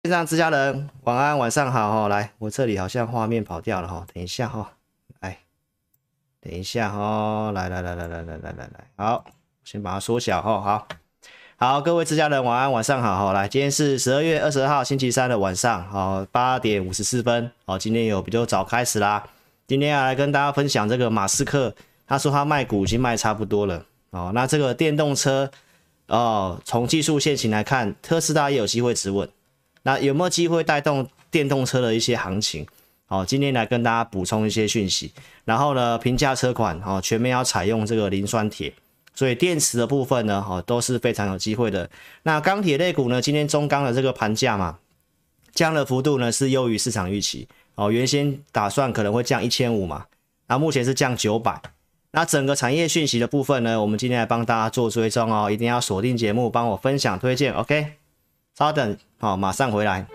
线上之家人，晚安，晚上好哈。来，我这里好像画面跑掉了哈，等一下哈，来，等一下哈，来，好，先把它缩小哈，好，各位之家人，晚安，晚上好哈。来，今天是12月22号星期三的晚上，好8:54，好，今天有比较早开始啦。今天要来跟大家分享这个马斯克，他说他卖股已经卖差不多了，哦，那这个电动车，从技术线型来看，特斯拉也有机会止稳。那有没有机会带动电动车的一些行情？好，今天来跟大家补充一些讯息。然后呢，平价车款全面要采用这个磷酸铁，所以电池的部分呢，都是非常有机会的。那钢铁类股呢，今天中钢的这个盘价嘛，降的幅度呢是优于市场预期。原先打算可能会降1500嘛，那目前是降900。那整个产业讯息的部分呢，我们今天来帮大家做追踪哦，一定要锁定节目，帮我分享推荐 ，OK？ 稍等，好，马上回来。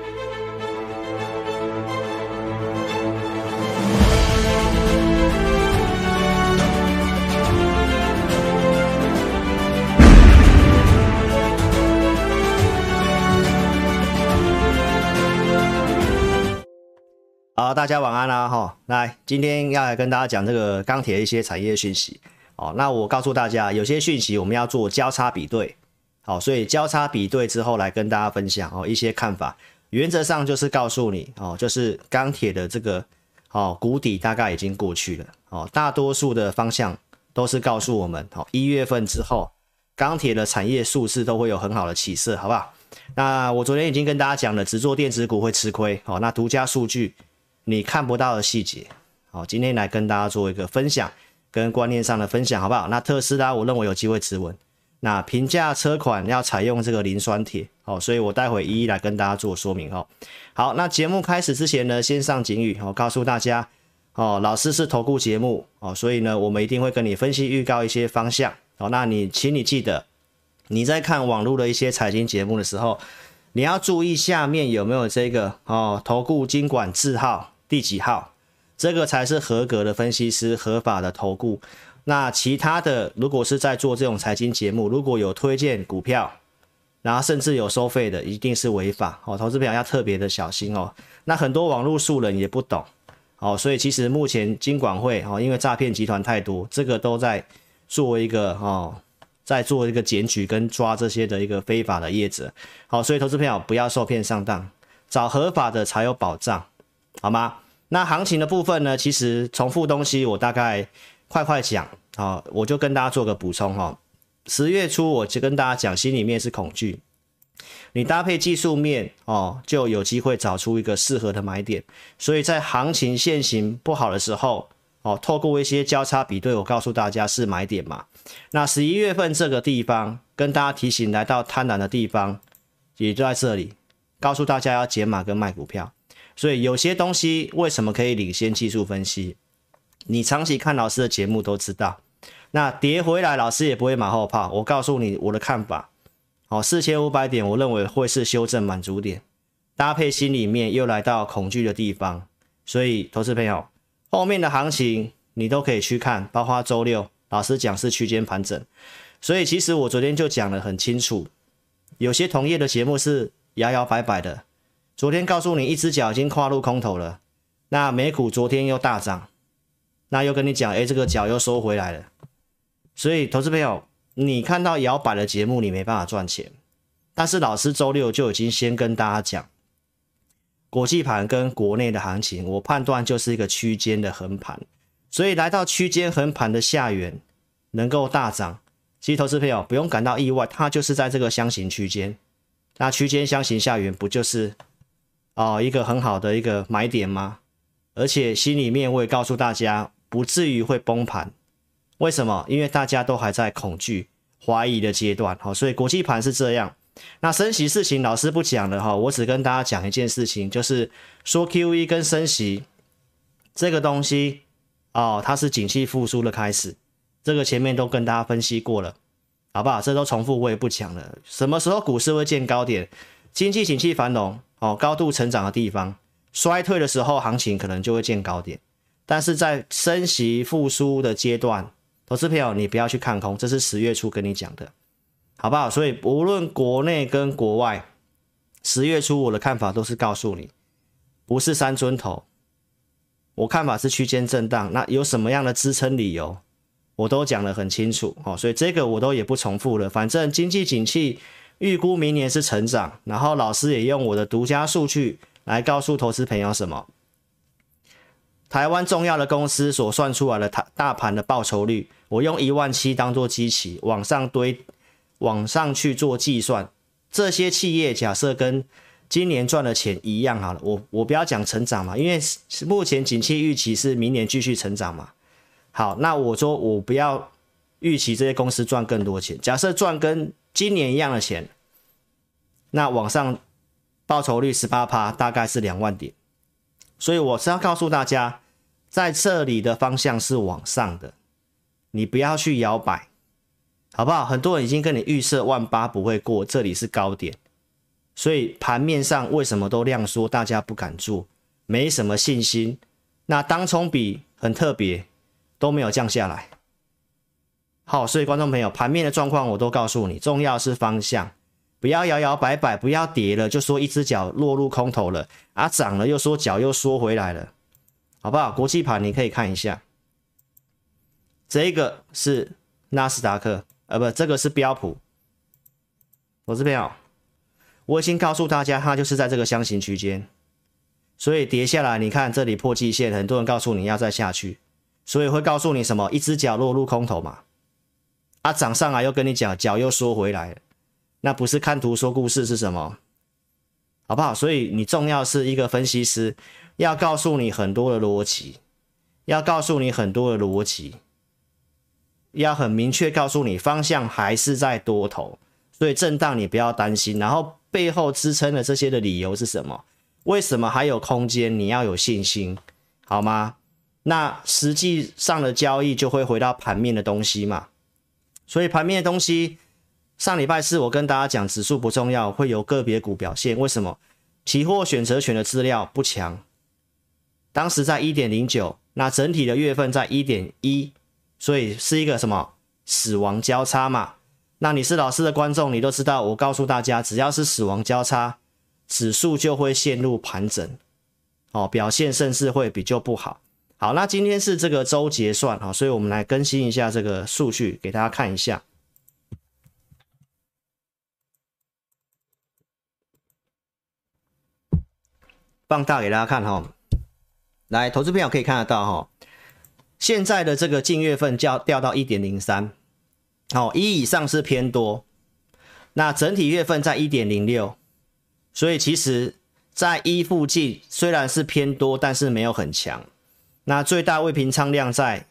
好，大家晚安啦哈。来，今天要来跟大家讲这个钢铁的一些产业讯息。那我告诉大家，有些讯息我们要做交叉比对。好，所以交叉比对之后来跟大家分享一些看法，原则上就是告诉你就是钢铁的这个谷底大概已经过去了大多数的方向都是告诉我们1月份之后钢铁的产业数字都会有很好的起色，好不好？那我昨天已经跟大家讲了，只做电子股会吃亏那独家数据你看不到的细节今天来跟大家做一个分享跟观念上的分享，好不好？那特斯拉我认为有机会止稳。那平价车款要采用这个磷酸铁所以我待会一一来跟大家做说明好，那节目开始之前呢，先上警语告诉大家老师是投顾节目所以呢，我们一定会跟你分析预告一些方向那请你记得，你在看网络的一些财经节目的时候，你要注意下面有没有这个投顾金管字号第几号，这个才是合格的分析师，合法的投顾。那其他的，如果是在做这种财经节目，如果有推荐股票，然后甚至有收费的，一定是违法投资朋友要特别的小心那很多网络素人也不懂所以其实目前金管会因为诈骗集团太多，这个都在做一个在做一个检举跟抓这些的一个非法的业者所以投资朋友不要受骗上当，找合法的才有保障，好吗？那行情的部分呢，其实重复东西我大概快讲我就跟大家做个补充10月初我就跟大家讲，心里面是恐惧，你搭配技术面就有机会找出一个适合的买点。所以在行情现行不好的时候透过一些交叉比对，我告诉大家是买点嘛。那11月份这个地方跟大家提醒，来到贪婪的地方也就在这里，告诉大家要减码跟卖股票。所以有些东西为什么可以领先技术分析，你长期看老师的节目都知道。那跌回来老师也不会马后炮，我告诉你我的看法4500点我认为会是修正满足点，搭配心里面又来到恐惧的地方。所以投资朋友，后面的行情你都可以去看，包括周六老师讲是区间盘整。所以其实我昨天就讲得很清楚，有些同业的节目是摇摇摆摆的，昨天告诉你一只脚已经跨入空头了，那美股昨天又大涨，那又跟你讲这个脚又收回来了。所以投资朋友，你看到摇摆的节目你没办法赚钱，但是老师周六就已经先跟大家讲，国际盘跟国内的行情我判断就是一个区间的横盘，所以来到区间横盘的下缘能够大涨，其实投资朋友不用感到意外，它就是在这个箱型区间，那区间箱型下缘不就是一个很好的一个买点吗？而且心里面我也告诉大家不至于会崩盘。为什么？因为大家都还在恐惧怀疑的阶段所以国际盘是这样。那升息事情老师不讲了我只跟大家讲一件事情，就是说 QE 跟升息这个东西它是景气复苏的开始，这个前面都跟大家分析过了，好不好？这都重复我也不讲了。什么时候股市会见高点？经济景气繁荣高度成长的地方，衰退的时候行情可能就会见高点。但是在升息复苏的阶段，投资朋友你不要去看空，这是10月初跟你讲的，好不好？所以无论国内跟国外 10月初我的看法都是告诉你，不是三尊头，我看法是区间震荡，那有什么样的支撑理由，我都讲得很清楚哦，所以这个我都也不重复了。反正经济景气预估明年是成长，然后老师也用我的独家数据来告诉投资朋友什么，台湾重要的公司所算出来的大盘的报酬率，我用17000当做基期往上去做计算，这些企业假设跟今年赚的钱一样好了，我不要讲成长嘛，因为目前景气预期是明年继续成长嘛。好，那我说我不要预期这些公司赚更多钱，假设赚跟今年一样的钱，那往上报酬率 18%， 大概是2万点。所以我是要告诉大家，在这里的方向是往上的，你不要去摇摆，好不好？很多人已经跟你预设18000不会过，这里是高点。所以盘面上为什么都量缩，大家不敢做，没什么信心。那当冲比很特别，都没有降下来。好，所以观众朋友，盘面的状况我都告诉你，重要是方向，不要摇摇摆摆，不要跌了就说一只脚落入空头了啊，涨了又说脚又缩回来了，好不好？国际盘你可以看一下，这个是纳斯达克，不，这个是标普。我这边我已经告诉大家，它就是在这个箱型区间，所以跌下来，你看这里破季线，很多人告诉你要再下去，所以会告诉你什么？一只脚落入空头嘛，啊，涨上来又跟你讲脚又缩回来了，那不是看图说故事是什么？好不好？所以你重要是一个分析师，要告诉你很多的逻辑，要很明确告诉你方向还是在多头，所以震荡你不要担心，然后背后支撑的这些的理由是什么？为什么还有空间？你要有信心，好吗？那实际上的交易就会回到盘面的东西嘛。所以盘面的东西，上礼拜四我跟大家讲，指数不重要，会有个别股表现。为什么？期货选择权的资料不强，当时在 1.09， 那整体的月份在 1.1， 所以是一个什么死亡交叉嘛。那你是老师的观众，你都知道，我告诉大家，只要是死亡交叉，指数就会陷入盘整，表现甚至会比较不好。好，那今天是这个周结算，所以我们来更新一下这个数据给大家看一下。放大给大家看来，投资朋友可以看得到现在的这个近月份掉到 1.03， 1以上是偏多，那整体月份在 1.06， 所以其实在1附近虽然是偏多，但是没有很强。那最大未平仓量在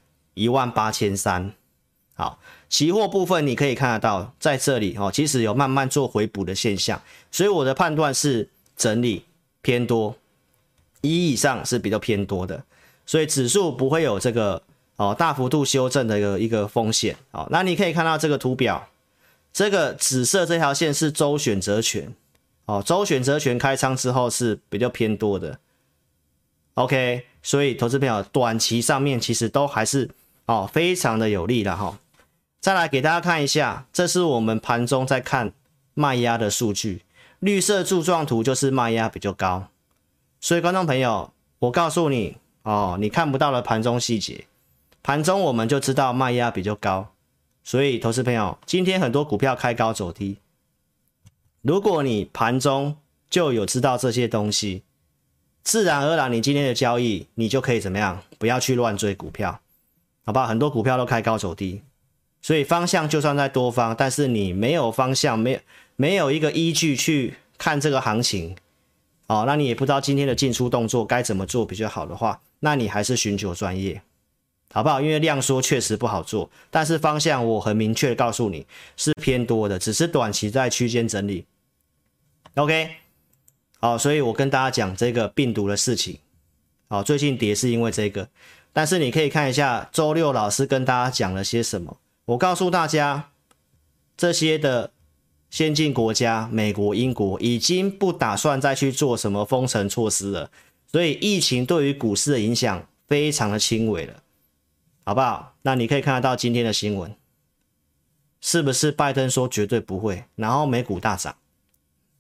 18300。好，期货部分你可以看得到，在这里其实有慢慢做回补的现象，所以我的判断是整理偏多，1以上是比较偏多的，所以指数不会有这个大幅度修正的一个风险。好，那你可以看到这个图表，这个紫色这条线是周选择权，周选择权开仓之后是比较偏多的。OK， 所以投资朋友短期上面其实都还是非常的有利的再来给大家看一下，这是我们盘中在看卖压的数据，绿色柱状图就是卖压比较高。所以观众朋友，我告诉你你看不到的盘中细节，盘中我们就知道卖压比较高。所以投资朋友，今天很多股票开高走低，如果你盘中就有知道这些东西，自然而然你今天的交易你就可以怎么样？不要去乱追股票，好不好？很多股票都开高走低，所以方向就算在多方，但是你没有方向，没有一个依据去看这个行情，那你也不知道今天的进出动作该怎么做比较好的话，那你还是寻求专业，好不好？因为量缩确实不好做，但是方向我很明确的告诉你是偏多的，只是短期在区间整理。OK， 好，所以我跟大家讲这个病毒的事情，最近跌是因为这个，但是你可以看一下周六老师跟大家讲了些什么。我告诉大家，这些的先进国家，美国、英国已经不打算再去做什么封城措施了，所以疫情对于股市的影响非常的轻微了，好不好？那你可以看得到今天的新闻，是不是拜登说绝对不会，然后美股大涨，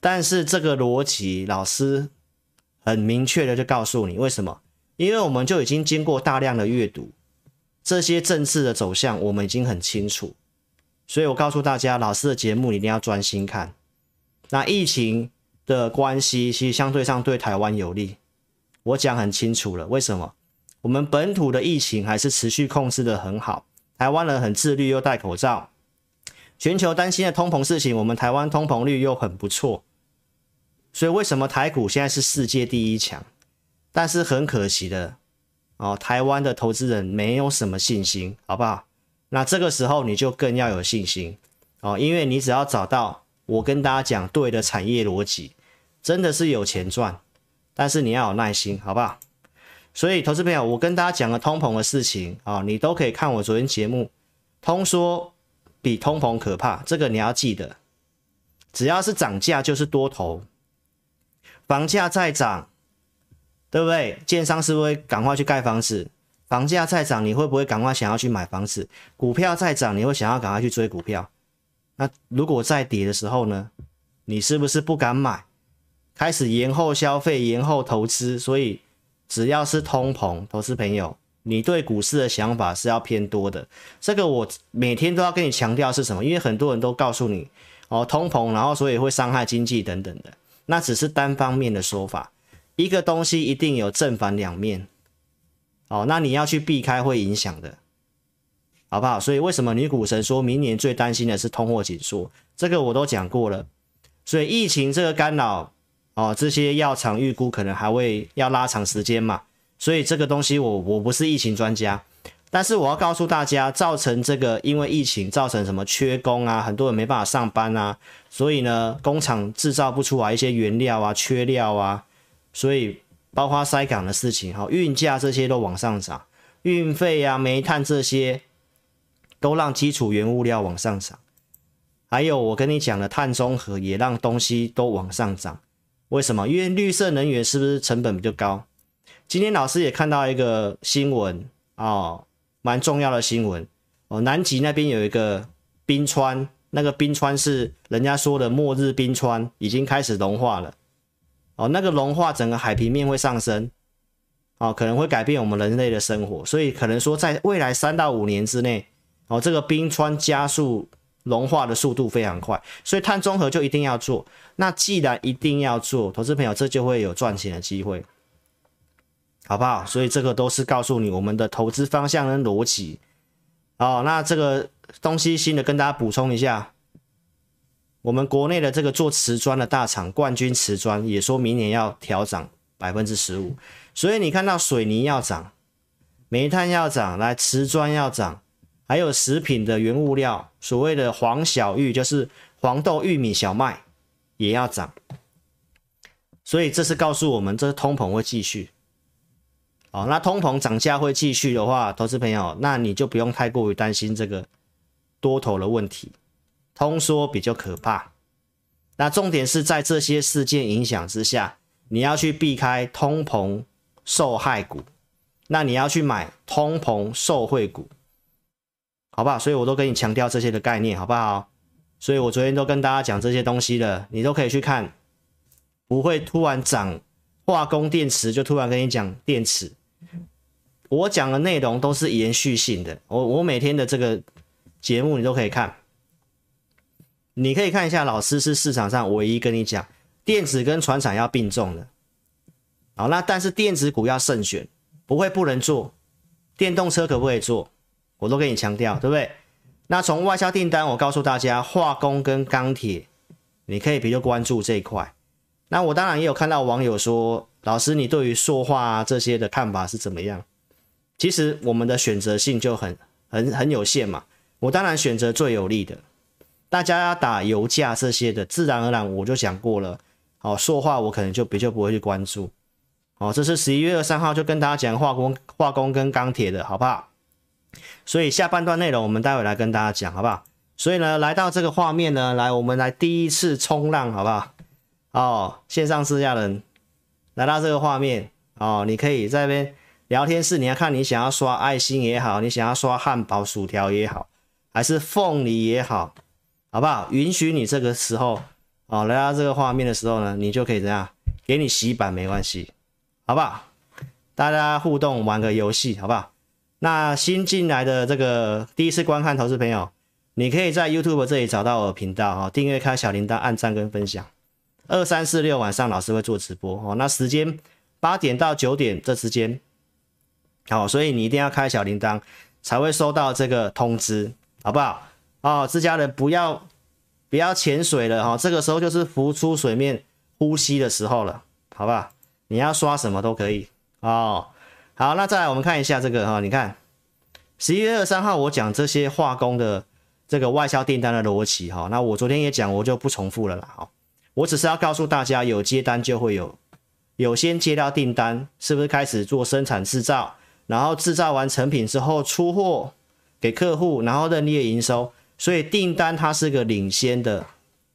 但是这个逻辑，老师很明确的就告诉你为什么？因为我们就已经经过大量的阅读，这些政治的走向我们已经很清楚，所以我告诉大家，老师的节目一定要专心看。那疫情的关系，其实相对上对台湾有利，我讲很清楚了，为什么？我们本土的疫情还是持续控制的很好，台湾人很自律又戴口罩，全球担心的通膨事情，我们台湾通膨率又很不错，所以为什么台股现在是世界第一强？但是很可惜的台湾的投资人没有什么信心，好不好？那这个时候你就更要有信心因为你只要找到我跟大家讲对的产业逻辑，真的是有钱赚，但是你要有耐心，好不好？所以投资朋友，我跟大家讲了通膨的事情你都可以看我昨天节目，通说比通膨可怕，这个你要记得，只要是涨价就是多头，房价再涨，对不对？建商是不是会赶快去盖房子？房价再涨，你会不会赶快想要去买房子？股票再涨，你会想要赶快去追股票？那如果再跌的时候呢？你是不是不敢买？开始延后消费，延后投资，所以只要是通膨，投资朋友，你对股市的想法是要偏多的。这个我每天都要跟你强调是什么？因为很多人都告诉你通膨，然后所以会伤害经济等等的，那只是单方面的说法。一个东西一定有正反两面那你要去避开会影响的，好不好？所以为什么女股神说明年最担心的是通货紧缩，这个我都讲过了。所以疫情这个干扰这些药厂预估可能还会要拉长时间嘛，所以这个东西我不是疫情专家，但是我要告诉大家，造成这个因为疫情造成什么缺工很多人没办法上班所以呢工厂制造不出来一些原料缺料所以包括塞港的事情运价这些都往上涨，运费煤炭这些都让基础原物料往上涨，还有我跟你讲的碳中和也让东西都往上涨。为什么？因为绿色能源是不是成本比较高？今天老师也看到一个新闻蛮重要的新闻南极那边有一个冰川，那个冰川是人家说的末日冰川，已经开始融化了那个融化整个海平面会上升可能会改变我们人类的生活，所以可能说在未来3到5年之内这个冰川加速融化的速度非常快，所以碳中和就一定要做。那既然一定要做，投资朋友这就会有赚钱的机会，好不好？所以这个都是告诉你我们的投资方向跟逻辑那这个东西新的跟大家补充一下，我们国内的这个做瓷砖的大厂冠军瓷砖也说明年要调涨 15%， 所以你看到水泥要涨，煤炭要涨，来瓷砖要涨，还有食品的原物料，所谓的黄小玉就是黄豆、玉米、小麦也要涨，所以这是告诉我们这通膨会继续那通膨涨价会继续的话，投资朋友，那你就不用太过于担心这个多头的问题，通缩比较可怕。那重点是在这些事件影响之下，你要去避开通膨受害股，那你要去买通膨受惠股，好不好？所以我都跟你强调这些的概念，好不好？所以我昨天都跟大家讲这些东西了，你都可以去看，不会突然涨化工电池就突然跟你讲电池，我讲的内容都是延续性的，我每天的这个节目你都可以看，你可以看一下，老师是市场上唯一跟你讲电子跟传产要并重的那但是电子股要慎选，不会不能做，电动车可不可以做，我都跟你强调，对不对？那从外销订单我告诉大家，化工跟钢铁你可以比较关注这一块。那我当然也有看到网友说，老师你对于塑化这些的看法是怎么样？其实我们的选择性就很有限嘛，我当然选择最有利的。大家要打油价这些的，自然而然我就讲过了塑化我可能就比较不会去关注这是11月23号就跟大家讲化工跟钢铁的，好不好？所以下半段内容我们待会来跟大家讲，好不好？所以呢，来到这个画面呢，来我们来第一次冲浪，好不好？线上试驾人来到这个画面你可以在那边聊天室，你要看你想要刷爱心也好，你想要刷汉堡薯条也好，还是凤梨也好，好不好？允许你这个时候哦，来到这个画面的时候呢，你就可以怎样，给你洗版没关系，好不好？大家互动玩个游戏，好不好？那新进来的这个第一次观看投资朋友，你可以在 YouTube 这里找到我的频道哦，订阅开小铃铛，按赞跟分享。2、3、4、6晚上老师会做直播哦，那时间8点到9点这之间，好，所以你一定要开小铃铛才会收到这个通知，好不好？哦，自家人不要潜水了哈、哦，这个时候就是浮出水面呼吸的时候了，好不好？你要刷什么都可以哦。好，那再来我们看一下这个哈、哦，你看11月23号我讲这些化工的这个外销订单的逻辑哈，那我昨天也讲，我就不重复了啦。好，我只是要告诉大家，有接单就会有先接到订单，是不是开始做生产制造，然后制造完成品之后出货给客户，然后认列营收。所以订单它是一个领先的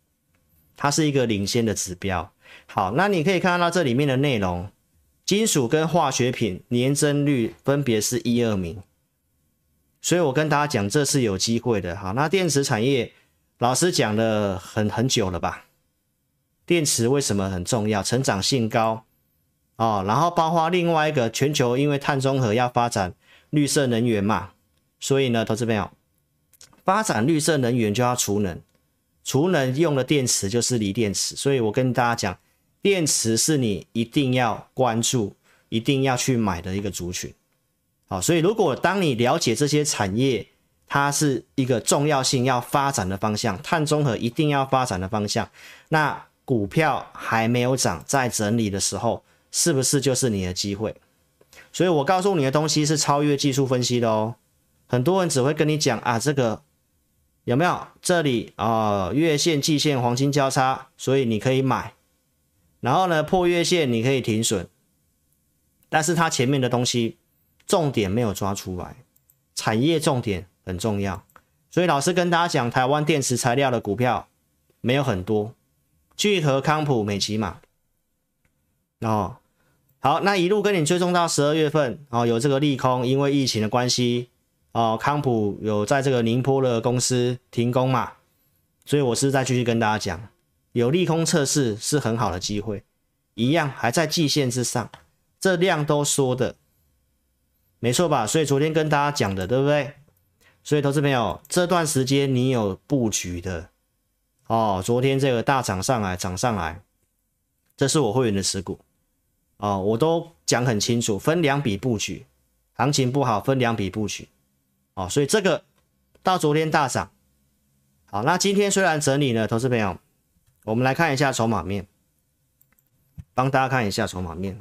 指标。好，那你可以看到这里面的内容，金属跟化学品年增率分别是1、2名。所以我跟大家讲，这是有机会的。好，那电池产业老师讲了很久了吧？电池为什么很重要？成长性高哦，然后包括另外一个全球因为碳中和要发展绿色能源嘛，所以呢，投资朋友。发展绿色能源就要储能，储能用的电池就是锂电池，所以我跟大家讲，电池是你一定要关注、一定要去买的一个族群。好，所以如果当你了解这些产业，它是一个重要性要发展的方向，碳中和一定要发展的方向，那股票还没有涨，在整理的时候，是不是就是你的机会？所以我告诉你的东西是超越技术分析的哦。很多人只会跟你讲啊，这个有没有这里月线、季线黄金交叉，所以你可以买。然后呢，破月线你可以停损，但是它前面的东西重点没有抓出来，产业重点很重要。所以老师跟大家讲，台湾电池材料的股票没有很多，聚合、康普、美琪玛。哦，好，那一路跟你追踪到12月份有这个利空，因为疫情的关系。康普有在这个宁波的公司停工嘛，所以我是再继续跟大家讲，有利空测试是很好的机会，一样还在季线之上，这量都说的没错吧？所以昨天跟大家讲的，对不对？所以投资朋友，这段时间你有布局的昨天这个大涨上来，这是我会员的持股我都讲很清楚，分2笔布局，行情不好分2笔布局。所以这个到昨天大涨，好，那今天虽然整理呢，投资朋友，我们来看一下筹码面，帮大家看一下筹码面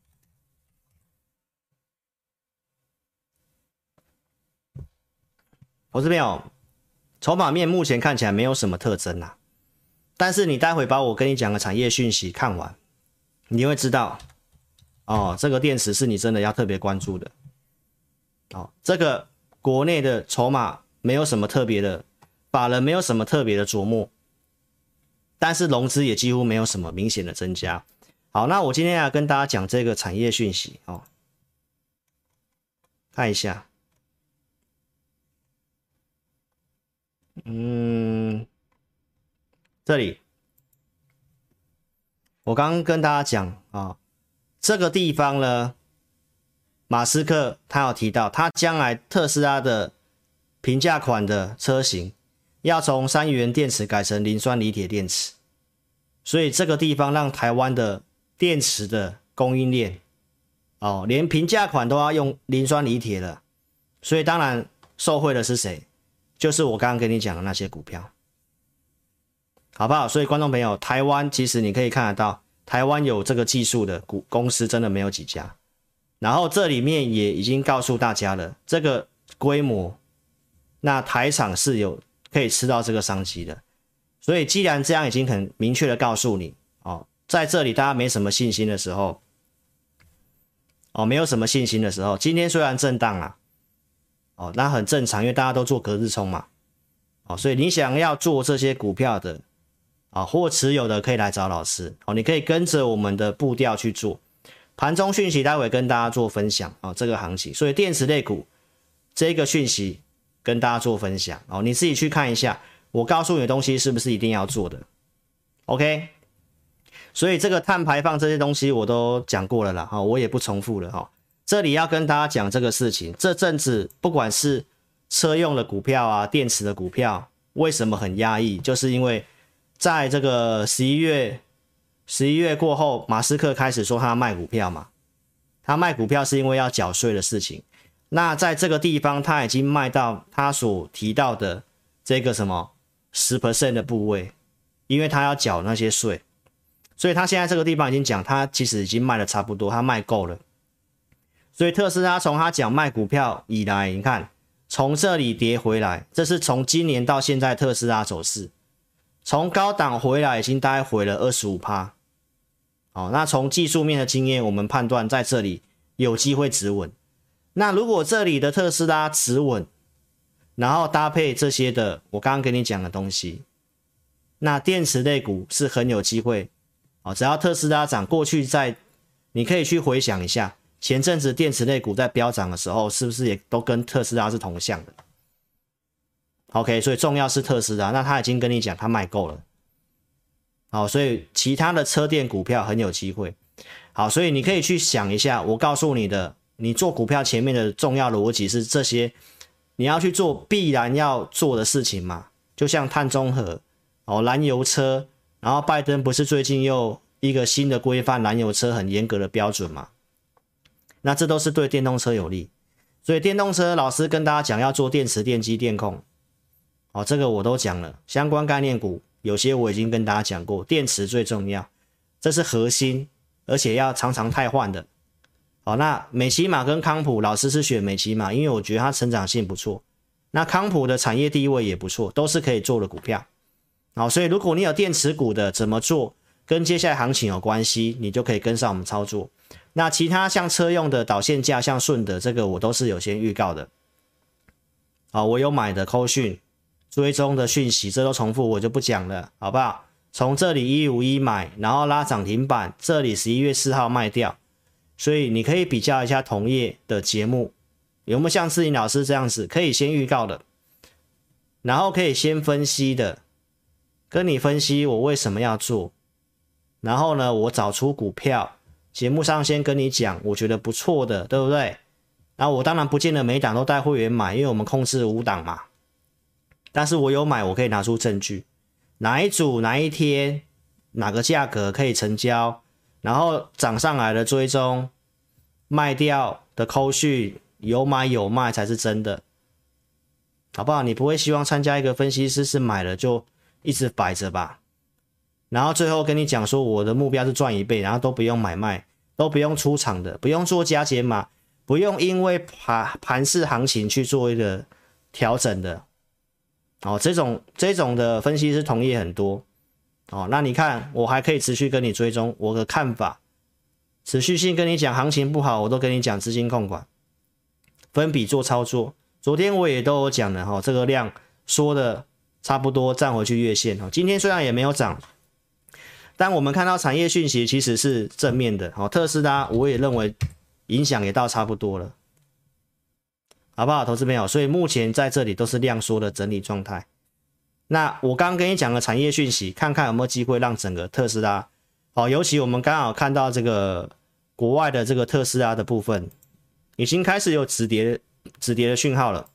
投资朋友，筹码面目前看起来没有什么特征但是你待会把我跟你讲的产业讯息看完，你会知道这个电池是你真的要特别关注的这个。国内的筹码没有什么特别的，法人没有什么特别的琢磨，但是融资也几乎没有什么明显的增加。好，那我今天要跟大家讲这个产业讯息看一下，这里我刚刚跟大家讲这个地方呢。马斯克他有提到，他将来特斯拉的平价款的车型要从3元电池改成磷酸锂铁电池，所以这个地方让台湾的电池的供应链连平价款都要用磷酸锂铁了，所以当然受惠的是谁？就是我刚刚跟你讲的那些股票，好不好？所以观众朋友，台湾其实你可以看得到，台湾有这个技术的公司真的没有几家。然后这里面也已经告诉大家了，这个规模，那台厂是有可以吃到这个商机的。所以既然这样已经很明确的告诉你在这里大家没什么信心的时候没有什么信心的时候，今天虽然震荡那很正常，因为大家都做隔日冲嘛所以你想要做这些股票的或持有的可以来找老师你可以跟着我们的步调去做。盘中讯息待会跟大家做分享这个行情，所以电池类股这个讯息跟大家做分享你自己去看一下，我告诉你的东西是不是一定要做的 OK， 所以这个碳排放这些东西我都讲过了啦，我也不重复了哈。这里要跟大家讲这个事情，这阵子不管是车用的股票啊，电池的股票，为什么很压抑？就是因为在这个11月过后，马斯克开始说他要卖股票嘛，他卖股票是因为要缴税的事情。那在这个地方，他已经卖到他所提到的这个什么 10% 的部位，因为他要缴那些税，所以他现在这个地方已经讲，他其实已经卖的差不多，他卖够了。所以特斯拉从他讲卖股票以来，你看从这里跌回来，这是从今年到现在特斯拉走势，从高档回来已经大概回了 25%。那从技术面的经验，我们判断在这里有机会止稳。那如果这里的特斯拉止稳，然后搭配这些的我刚刚跟你讲的东西，那电池类股是很有机会。只要特斯拉涨，过去你可以去回想一下，前阵子电池类股在飙涨的时候，是不是也都跟特斯拉是同向的 ？OK， 所以重要是特斯拉，那他已经跟你讲他卖够了。好，所以其他的车电股票很有机会。好，所以你可以去想一下，我告诉你的，你做股票前面的重要逻辑是这些，你要去做必然要做的事情嘛，就像碳中和、燃油车，然后拜登不是最近又一个新的规范燃油车很严格的标准嘛，那这都是对电动车有利。所以电动车老师跟大家讲要做电池、电机、电控，这个我都讲了，相关概念股有些我已经跟大家讲过，电池最重要，这是核心，而且要常常汰换的。那美骑马跟康普，老师是选美骑马，因为我觉得它成长性不错。那康普的产业地位也不错，都是可以做的股票。所以如果你有电池股的怎么做，跟接下来行情有关系，你就可以跟上我们操作。那其他像车用的导线架，像顺德这个我都是有先预告的。我有买的扣讯追踪的讯息，这都重复我就不讲了，好不好？从这里151买，然后拉涨停板，这里11月4号卖掉。所以你可以比较一下同业的节目，有没有像志颖老师这样子可以先预告的，然后可以先分析的，跟你分析我为什么要做，然后呢我找出股票，节目上先跟你讲我觉得不错的，对不对？然后我当然不见得每档都带会员买，因为我们控制5档嘛，但是我有买，我可以拿出证据，哪一组哪一天哪个价格可以成交，然后涨上来的追踪，卖掉的扣讯，有买有卖才是真的，好不好？你不会希望参加一个分析师是买了就一直摆着吧，然后最后跟你讲说我的目标是赚1倍，然后都不用买卖，都不用出场的，不用做加减码，不用因为盘势行情去做一个调整的。这种的分析师同业很多。那你看我还可以持续跟你追踪我的看法，持续性跟你讲行情不好，我都跟你讲资金控管，分笔做操作。昨天我也都有讲了，这个量说的差不多站回去月线。今天虽然也没有涨，但我们看到产业讯息其实是正面的。特斯拉我也认为影响也到差不多了，好不好投资朋友？所以目前在这里都是量缩的整理状态。那我刚刚跟你讲的产业讯息，看看有没有机会让整个特斯拉，尤其我们刚好看到这个国外的这个特斯拉的部分，已经开始有止跌的讯号了。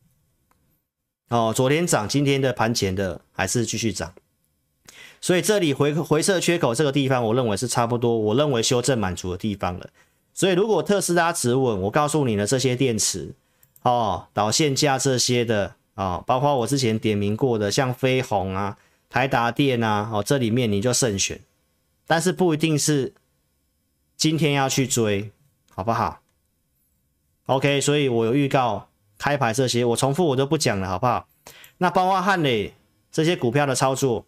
昨天涨，今天的盘前的还是继续涨，所以这里回撤缺口这个地方，我认为是差不多，我认为修正满足的地方了。所以如果特斯拉止稳，我告诉你的这些电池，导线架这些的。包括我之前点名过的像飞鸿啊、台达电啊，这里面你就慎选，但是不一定是今天要去追，好不好 ？OK， 所以我有预告开牌这些，我重复我都不讲了，好不好？那包括汉磊这些股票的操作，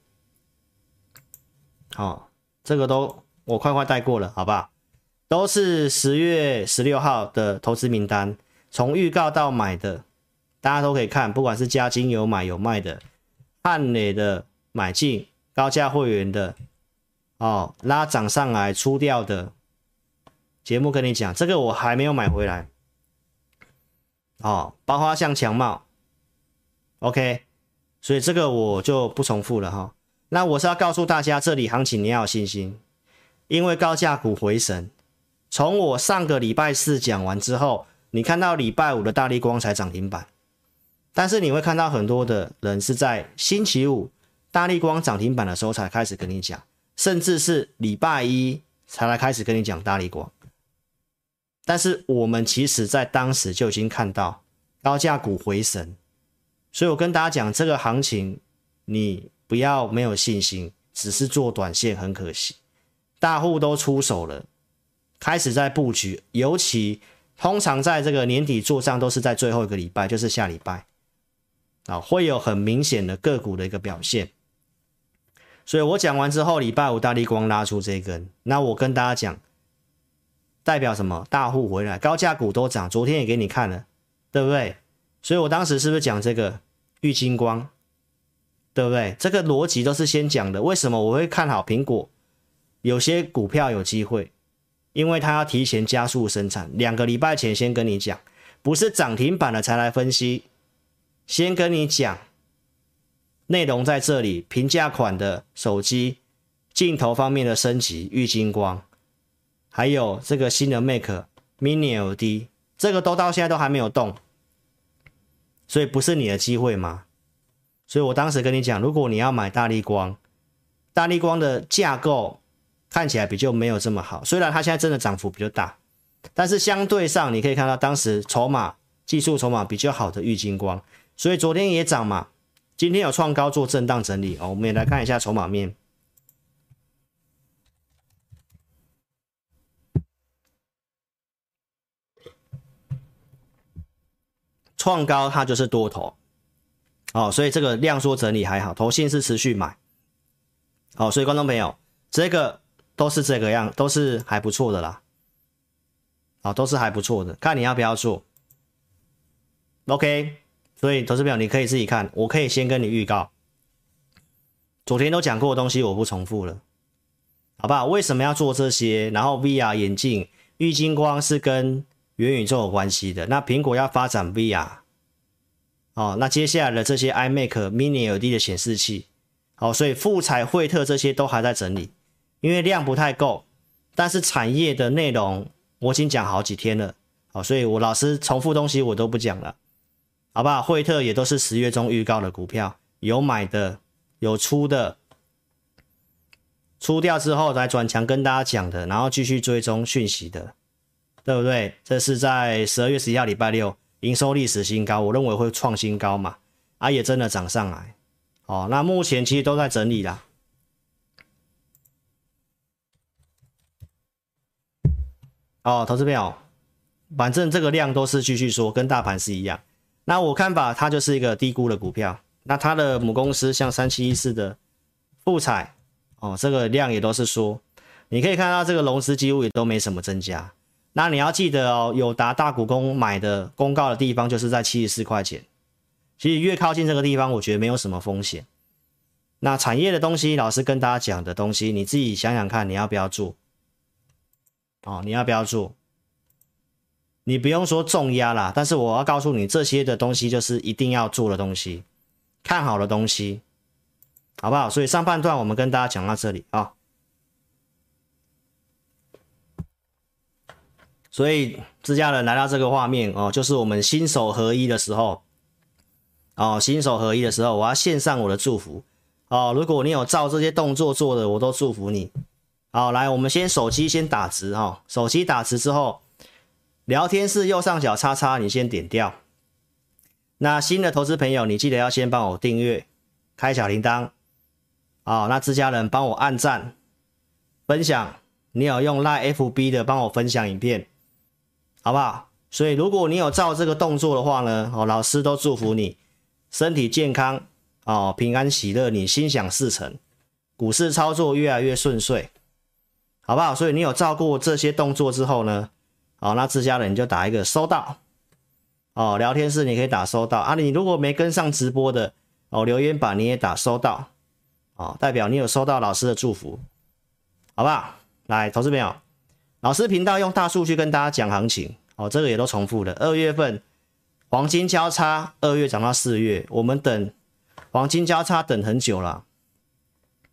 这个都我快带过了，好不好？都是10月16号的投资名单，从预告到买的。大家都可以看，不管是嘉金有买有卖的，汉磊的买进，高价会员的，拉涨上来出掉的，节目跟你讲，这个我还没有买回来，包括像强茂 ，OK， 所以这个我就不重复了那我是要告诉大家，这里行情你要有信心，因为高价股回神。从我上个礼拜四讲完之后，你看到礼拜五的大立光才涨停板，但是你会看到很多的人是在星期五大立光涨停板的时候才开始跟你讲，甚至是礼拜一才来开始跟你讲大立光。但是我们其实在当时就已经看到高价股回神，所以我跟大家讲，这个行情你不要没有信心，只是做短线很可惜。大户都出手了，开始在布局，尤其通常在这个年底做账都是在最后一个礼拜，就是下礼拜会有很明显的个股的一个表现。所以我讲完之后，礼拜五大立光拉出这一根，那我跟大家讲，代表什么？大户回来，高价股都涨，昨天也给你看了，对不对？所以我当时是不是讲这个玉晶光，对不对？这个逻辑都是先讲的。为什么我会看好苹果？有些股票有机会，因为它要提前加速生产，2个礼拜前先跟你讲，不是涨停板了才来分析，先跟你讲内容在这里，平价款的手机镜头方面的升级，玉晶光，还有这个新的 Mac Mini LED， 这个都到现在都还没有动，所以不是你的机会吗？所以我当时跟你讲，如果你要买大立光，大立光的架构看起来比较没有这么好，虽然它现在真的涨幅比较大，但是相对上你可以看到当时技术筹码比较好的玉晶光，所以昨天也涨嘛，今天有创高做震荡整理我们也来看一下筹码面。创高它就是多头所以这个量缩整理还好，投信是持续买所以观众朋友，这个都是这个样，都是还不错的啦都是还不错的，看你要不要做 OK。 所以投资朋友你可以自己看，我可以先跟你预告，昨天都讲过的东西我不重复了，好不好？为什么要做这些？然后 VR 眼镜玉晶光是跟元宇宙有关系的，那苹果要发展 VR那接下来的这些 iMac Mini LED 的显示器所以富彩惠特这些都还在整理，因为量不太够，但是产业的内容我已经讲好几天了所以我老师重复东西我都不讲了，好不好？惠特也都是10月中预告的股票，有买的有出的，出掉之后来转强跟大家讲的，然后继续追踪讯息的，对不对？这是在12月11号礼拜六营收历史新高，我认为会创新高嘛也真的涨上来那目前其实都在整理啦投资朋友，反正这个量都是继续说，跟大盘是一样。那我看法，它就是一个低估的股票。那它的母公司像3714的富彩这个量也都是说，你可以看到这个融资几乎也都没什么增加。那你要记得友达大股东买的公告的地方就是在74块钱，其实越靠近这个地方，我觉得没有什么风险。那产业的东西，老师跟大家讲的东西，你自己想想看，你要不要做？你要不要做？你不用说重压啦，但是我要告诉你，这些的东西就是一定要做的东西，看好的东西，好不好？所以上半段我们跟大家讲到这里所以自家人来到这个画面就是我们心手合一的时候心手合一的时候，我要献上我的祝福如果你有照这些动作做的，我都祝福你。好，来，我们先手机先打直手机打直之后，聊天室右上角叉叉你先点掉。那新的投资朋友，你记得要先帮我订阅，开小铃铛那自家人帮我按赞分享，你有用 LINE FB 的帮我分享影片，好不好？所以如果你有照这个动作的话呢老师都祝福你身体健康平安喜乐，你心想事成，股市操作越来越顺遂，好不好？所以你有照顾这些动作之后呢那自家人你就打一个收到聊天室你可以打收到你如果没跟上直播的留言板你也打收到代表你有收到老师的祝福，好不好？来，投资朋友，老师频道用大数据跟大家讲行情这个也都重复的。2月份黄金交叉，2月涨到4月，我们等黄金交叉等很久了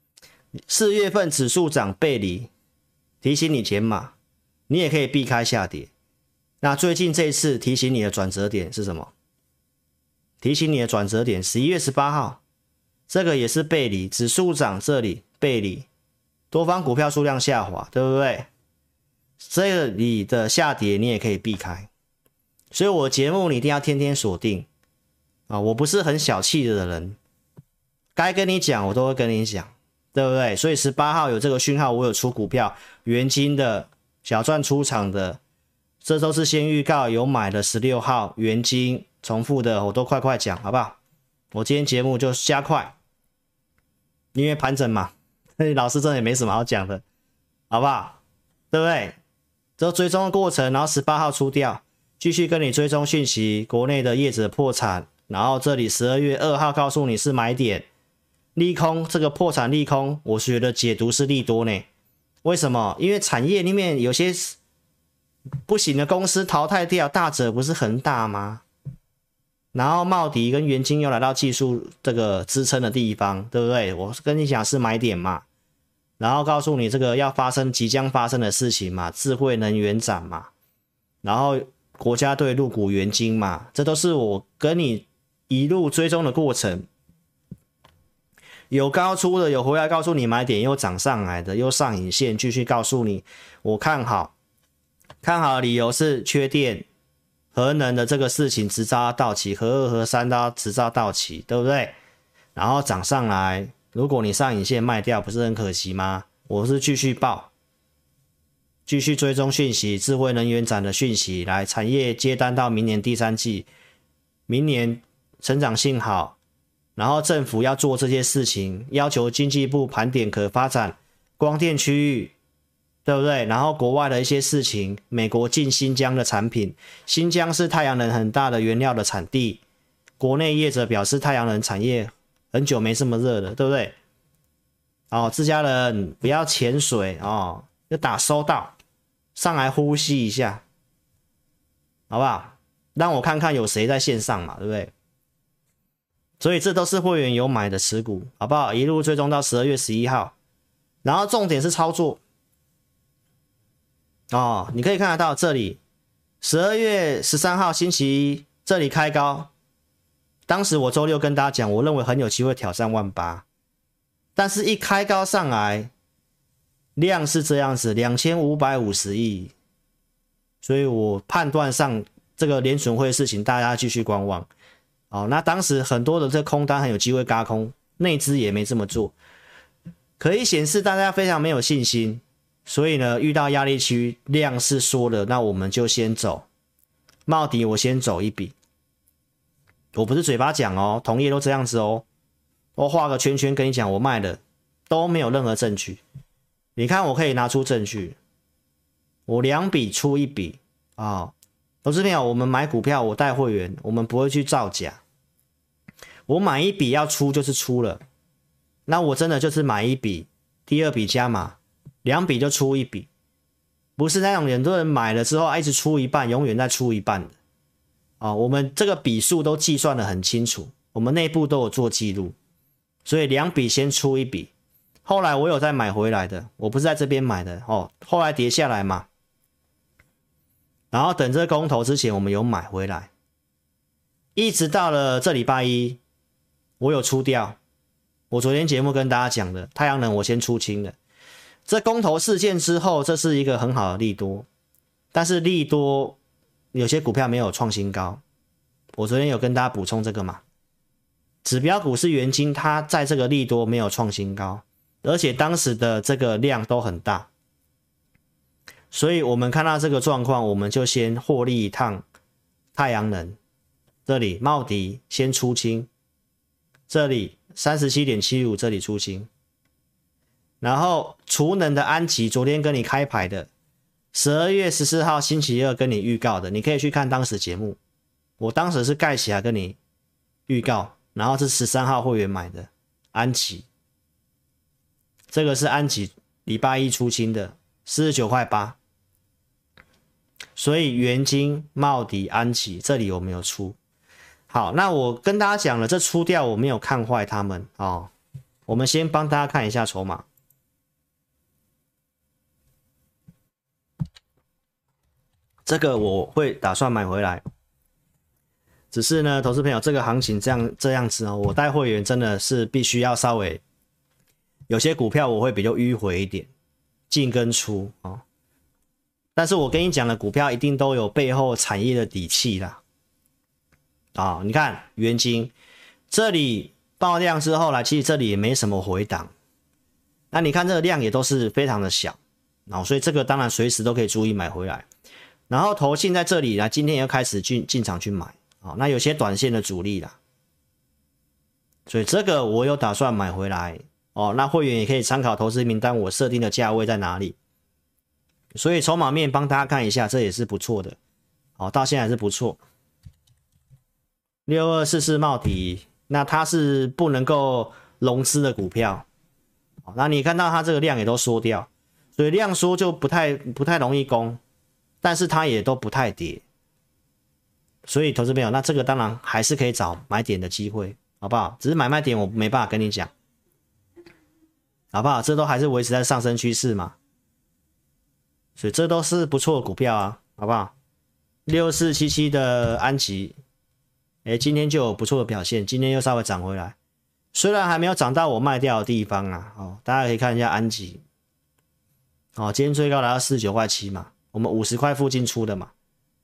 4月份指数涨背离，提醒你减码，你也可以避开下跌。那最近这一次提醒你的转折点是什么？提醒你的转折点11月18号，这个也是背离，指数涨这里背离，多方股票数量下滑，对不对？这里的下跌你也可以避开。所以我节目你一定要天天锁定啊！我不是很小气的人，该跟你讲我都会跟你讲，对不对？所以18号有这个讯号，我有出股票，元金的小赚出场的，这都是先预告有买的。16号元金重复的我都快快讲，好不好？我今天节目就加快，因为盘整嘛，老师真的也没什么好讲的，好不好？对不对？这追踪的过程，然后18号出掉，继续跟你追踪讯息，国内的业者破产，然后这里12月2号告诉你是买点，利空，这个破产利空，我觉得解读是利多呢。为什么？因为产业里面有些不行的公司淘汰掉，大者不是恒大吗？然后茂迪跟元晶又来到技术这个支撑的地方，对不对？我跟你讲是买点嘛，然后告诉你这个要发生即将发生的事情嘛，智慧能源展嘛，然后国家队入股元晶嘛，这都是我跟你一路追踪的过程。有高出的，有回来告诉你买点，又涨上来的，又上影线，继续告诉你我看好。看好的理由是缺电、核能的这个事情执照到期，核2、核3都要执照到期，对不对？然后涨上来，如果你上影线卖掉，不是很可惜吗？我是继续报，继续追踪讯息，智慧能源展的讯息，来产业接单到明年第3季，明年成长性好。然后政府要做这些事情，要求经济部盘点可发展光电区域，对不对？然后国外的一些事情，美国进新疆的产品，新疆是太阳能很大的原料的产地，国内业者表示太阳能产业很久没这么热了，对不对？哦，自家人不要潜水哦，就打收到，上来呼吸一下，好不好？让我看看有谁在线上嘛，对不对？所以这都是会员有买的持股，好不好？一路追踪到12月11号，然后重点是操作哦。你可以看得到这里12月13号星期一这里开高，当时我周六跟大家讲，我认为很有机会挑战18000，但是一开高上来，量是这样子，2550亿，所以我判断上这个联准会的事情，大家继续观望。哦，那当时很多的这空单很有机会軋空，内资也没这么做，可以显示大家非常没有信心，所以呢，遇到压力区量是缩了，那我们就先走。茂迪我先走一笔，我不是嘴巴讲哦，同业都这样子哦，我画个圈圈跟你讲我卖了，都没有任何证据。你看我可以拿出证据，我2笔出1笔啊，投资朋友，我们买股票我带会员，我们不会去造假。我买1笔要出就是出了，那我真的就是买1笔，第2笔加码，2笔就出1笔，不是那种很多人买了之后一直出一半，永远再出一半的。哦，我们这个笔数都计算得很清楚，我们内部都有做记录，所以2笔先出1笔，后来我有再买回来的，我不是在这边买的哦，后来跌下来嘛，然后等这公投之前我们有买回来，一直到了这礼拜一我有出掉，我昨天节目跟大家讲的太阳能我先出清了，这公投事件之后这是一个很好的利多，但是利多有些股票没有创新高，我昨天有跟大家补充这个嘛，指标股是元晶，它在这个利多没有创新高，而且当时的这个量都很大，所以我们看到这个状况，我们就先获利一趟太阳能，这里茂迪先出清，这里 37.75 这里出清，然后储能的安吉昨天跟你开牌的12月14号星期二跟你预告的，你可以去看当时节目，我当时是盖起来跟你预告，然后是13号会员买的安吉，这个是安吉礼拜一出清的49.8块，所以元晶、茂迪、安吉这里我没有出。好，那我跟大家讲了，这出掉我没有看坏他们哦。我们先帮大家看一下筹码， 这个我会打算买回来。只是呢，投资朋友，这个行情这样子哦，我带会员真的是必须要稍微有些股票我会比较迂回一点，进跟出哦。但是我跟你讲的股票一定都有背后产业的底气啦。啊，你看元晶这里爆量之后啦，其实这里也没什么回档。那你看这个量也都是非常的小，所以这个当然随时都可以注意买回来。然后投信在这里呢，今天又开始进场去买。那有些短线的主力啦，所以这个我有打算买回来哦。那会员也可以参考投资名单，我设定的价位在哪里。所以筹码面帮大家看一下，这也是不错的。到现在还是不错。6244茂迪，那它是不能够融资的股票。那你看到它这个量也都缩掉，所以量缩就不太容易攻，但是它也都不太跌。所以投资朋友，那这个当然还是可以找买点的机会，好不好？只是买卖点我没办法跟你讲，好不好？这都还是维持在上升趋势嘛，所以这都是不错的股票啊，好不好？6477的安吉，今天就有不错的表现，今天又稍微涨回来，虽然还没有涨到我卖掉的地方啊，大家可以看一下安吉，今天最高来到49.7块嘛，我们50块附近出的嘛。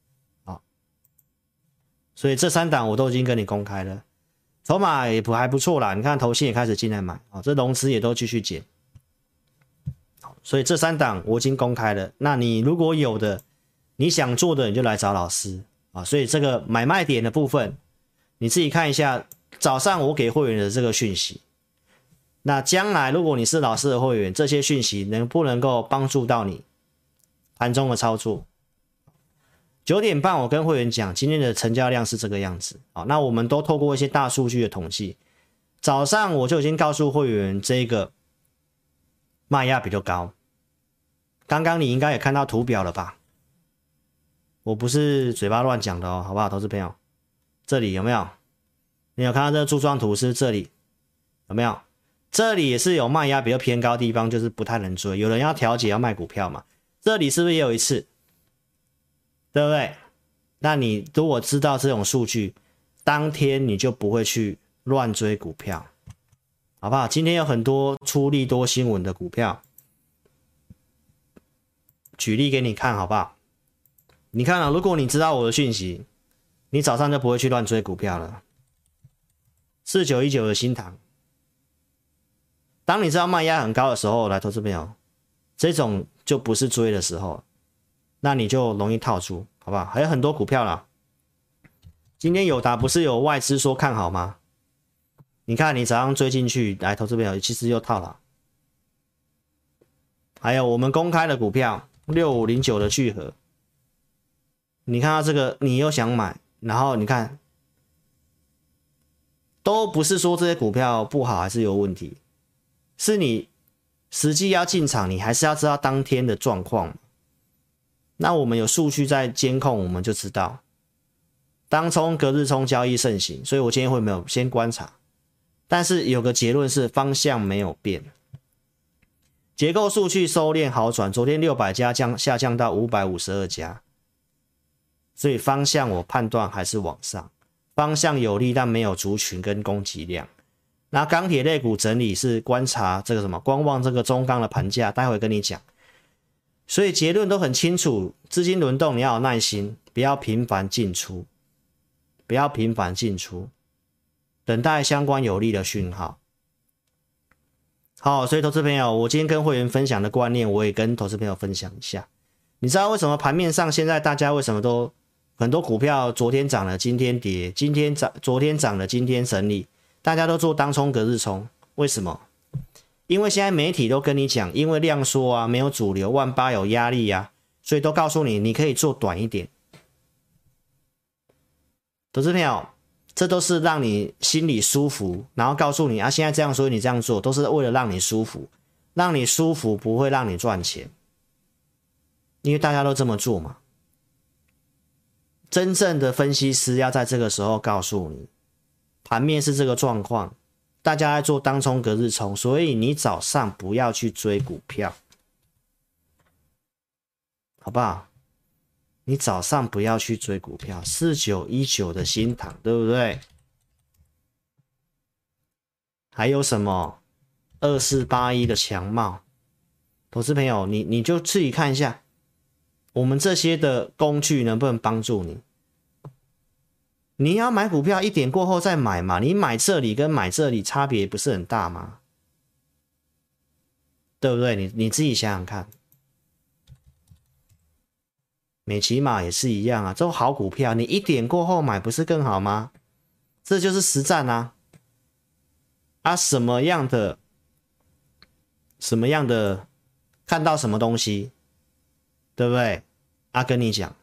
所以这3档我都已经跟你公开了，筹码也还不错啦。你看投信也开始进来买，这融资也都继续减，所以这3档我已经公开了。那你如果有的，你想做的，你就来找老师啊。所以这个买卖点的部分，你自己看一下早上我给会员的这个讯息。那将来如果你是老师的会员，这些讯息能不能够帮助到你盘中的操作？9点半我跟会员讲，今天的成交量是这个样子。好，那我们都透过一些大数据的统计，早上我就已经告诉会员这个卖压比较高。刚刚你应该也看到图表了吧？我不是嘴巴乱讲的哦，好不好，投资朋友？这里有没有？你有看到这个柱状图是这里有没有？这里也是有卖压比较偏高的地方，就是不太能追。有人要调节要卖股票嘛？这里是不是也有一次？对不对？那你如果知道这种数据，当天你就不会去乱追股票，好不好？今天有很多出利多新闻的股票，举例给你看，好不好？你看啊，如果你知道我的讯息，你早上就不会去乱追股票了。4919的新唐，当你知道卖压很高的时候，来投资朋友，这种就不是追的时候。那你就容易套出，好不好？还有很多股票啦。今天友达不是有外资说看好吗？你看你早上追进去，来投资朋友其实又套了。还有我们公开的股票6509的聚合，你看到这个你又想买，然后你看都不是说这些股票不好还是有问题，是你实际要进场，你还是要知道当天的状况。那我们有数据在监控，我们就知道当冲隔日冲交易盛行，所以我今天会没有先观察，但是有个结论是方向没有变，结构数据收敛好转，昨天600家下降到552家，所以方向我判断还是往上，方向有利但没有族群跟供给量。那钢铁类股整理是观察这个什么，观望这个中钢的盘价，待会跟你讲。所以结论都很清楚，资金轮动你要有耐心，不要频繁进出，不要频繁进出，等待相关有利的讯号。好，所以投资朋友，我今天跟会员分享的观念，我也跟投资朋友分享一下。你知道为什么盘面上现在大家为什么都很多股票昨天涨了，今天跌，昨天涨了，今天整理，大家都做当冲隔日冲，为什么？因为现在媒体都跟你讲，因为量缩啊，没有主流，18000有压力啊，所以都告诉你，你可以做短一点。投资朋友，这都是让你心里舒服，然后告诉你啊，现在这样，所以你这样做，都是为了让你舒服，让你舒服不会让你赚钱，因为大家都这么做嘛。真正的分析师要在这个时候告诉你，盘面是这个状况。大家在做当冲隔日冲，所以你早上不要去追股票，好不好？ 你早上不要去追股票，4919的新唐，对不对？还有什么2481的强茂，投资朋友，你就自己看一下，我们这些的工具能不能帮助你？你要买股票1点过后再买嘛，你买这里跟买这里差别不是很大吗？对不对？你自己想想看，美骑马也是一样啊，这种好股票，你1点过后买不是更好吗？这就是实战啊！什么样的看到什么东西，对不对？跟你讲，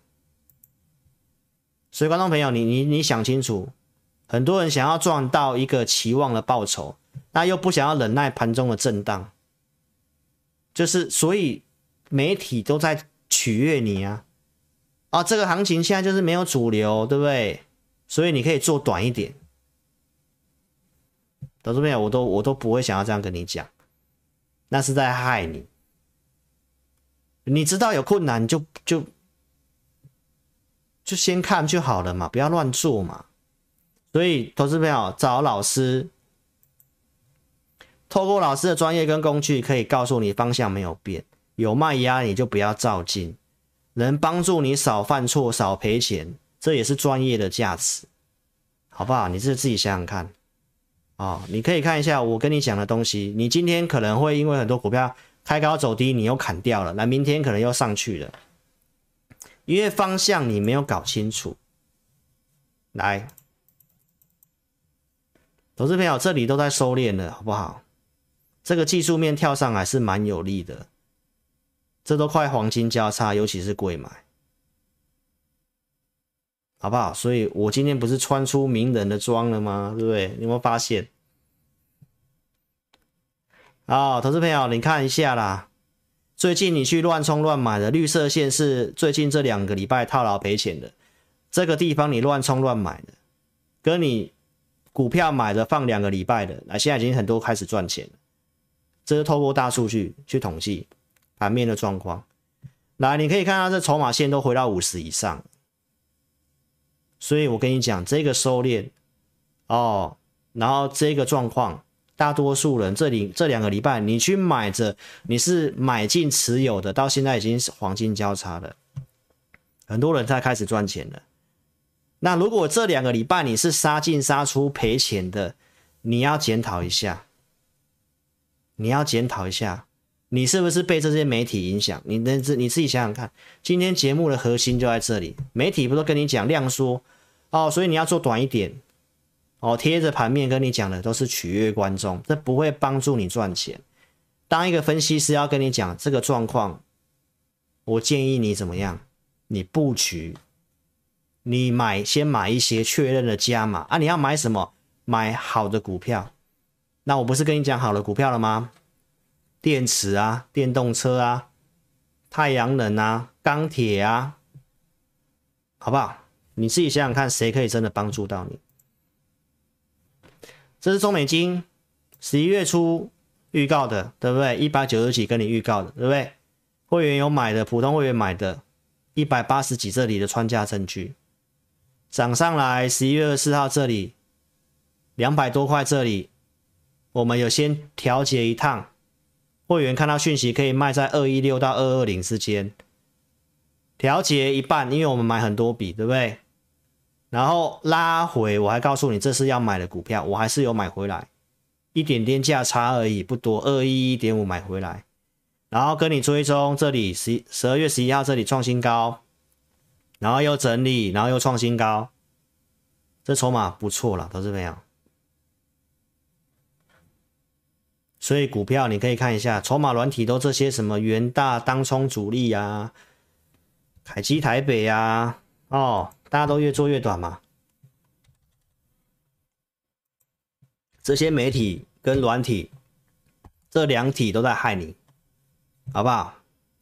所以观众朋友，你想清楚，很多人想要赚到一个期望的报酬，那又不想要忍耐盘中的震荡，就是所以媒体都在取悦你啊！这个行情现在就是没有主流，对不对？所以你可以做短一点。投资朋友，我都不会想要这样跟你讲，那是在害你。你知道有困难就先看就好了嘛，不要乱做嘛。所以投资朋友找老师，透过老师的专业跟工具，可以告诉你方向没有变，有卖压你就不要照进，能帮助你少犯错、少赔钱，这也是专业的价值，好不好？你自己想想看。你可以看一下我跟你讲的东西，你今天可能会因为很多股票开高走低，你又砍掉了，那明天可能又上去了，因为方向你没有搞清楚。来，投资朋友，这里都在收敛了，好不好？这个技术面跳上来是蛮有利的，这都快黄金交叉，尤其是贵买，好不好？所以我今天不是穿出名人的装了吗？对不对？你有没有发现？投资朋友，你看一下啦，最近你去乱冲乱买的绿色线是最近这2个礼拜套牢赔钱的，这个地方你乱冲乱买的，跟你股票买的放2个礼拜的，现在已经很多开始赚钱了。这是透过大数据去统计盘面的状况。来，你可以看到这筹码线都回到50以上，所以我跟你讲，这个收敛然后这个状况，大多数人这2个礼拜你去买着，你是买进持有的，到现在已经是黄金交叉了，很多人才开始赚钱了。那如果这2个礼拜你是杀进杀出赔钱的，你要检讨一下，你是不是被这些媒体影响？你自己想想看，今天节目的核心就在这里，媒体不都跟你讲量缩所以你要做短一点贴着盘面跟你讲的都是取悦观众，这不会帮助你赚钱。当一个分析师要跟你讲这个状况，我建议你怎么样？你布局，你先买一些确认的加码你要买什么？买好的股票。那我不是跟你讲好的股票了吗？电池啊，电动车啊，太阳能啊，钢铁啊，好不好？你自己想想看，谁可以真的帮助到你？这是中美金11月初预告的，对不对？190几跟你预告的，对不对？会员有买的，普通会员买的，180几这里的穿价证据，涨上来11月24号这里200多块这里，我们有先调节一趟，会员看到讯息可以卖在216到220之间，调节一半，因为我们买很多笔，对不对？然后拉回，我还告诉你这是要买的股票，我还是有买回来，一点点价差而已，不多，211.5买回来，然后跟你追踪这里12月11号这里创新高，然后又整理，然后又创新高，这筹码不错了，投资朋友。所以股票你可以看一下，筹码软体都这些什么元大、当冲主力啊，凯基台北啊，大家都越做越短嘛。这些媒体跟软体，这2体都在害你，好不好？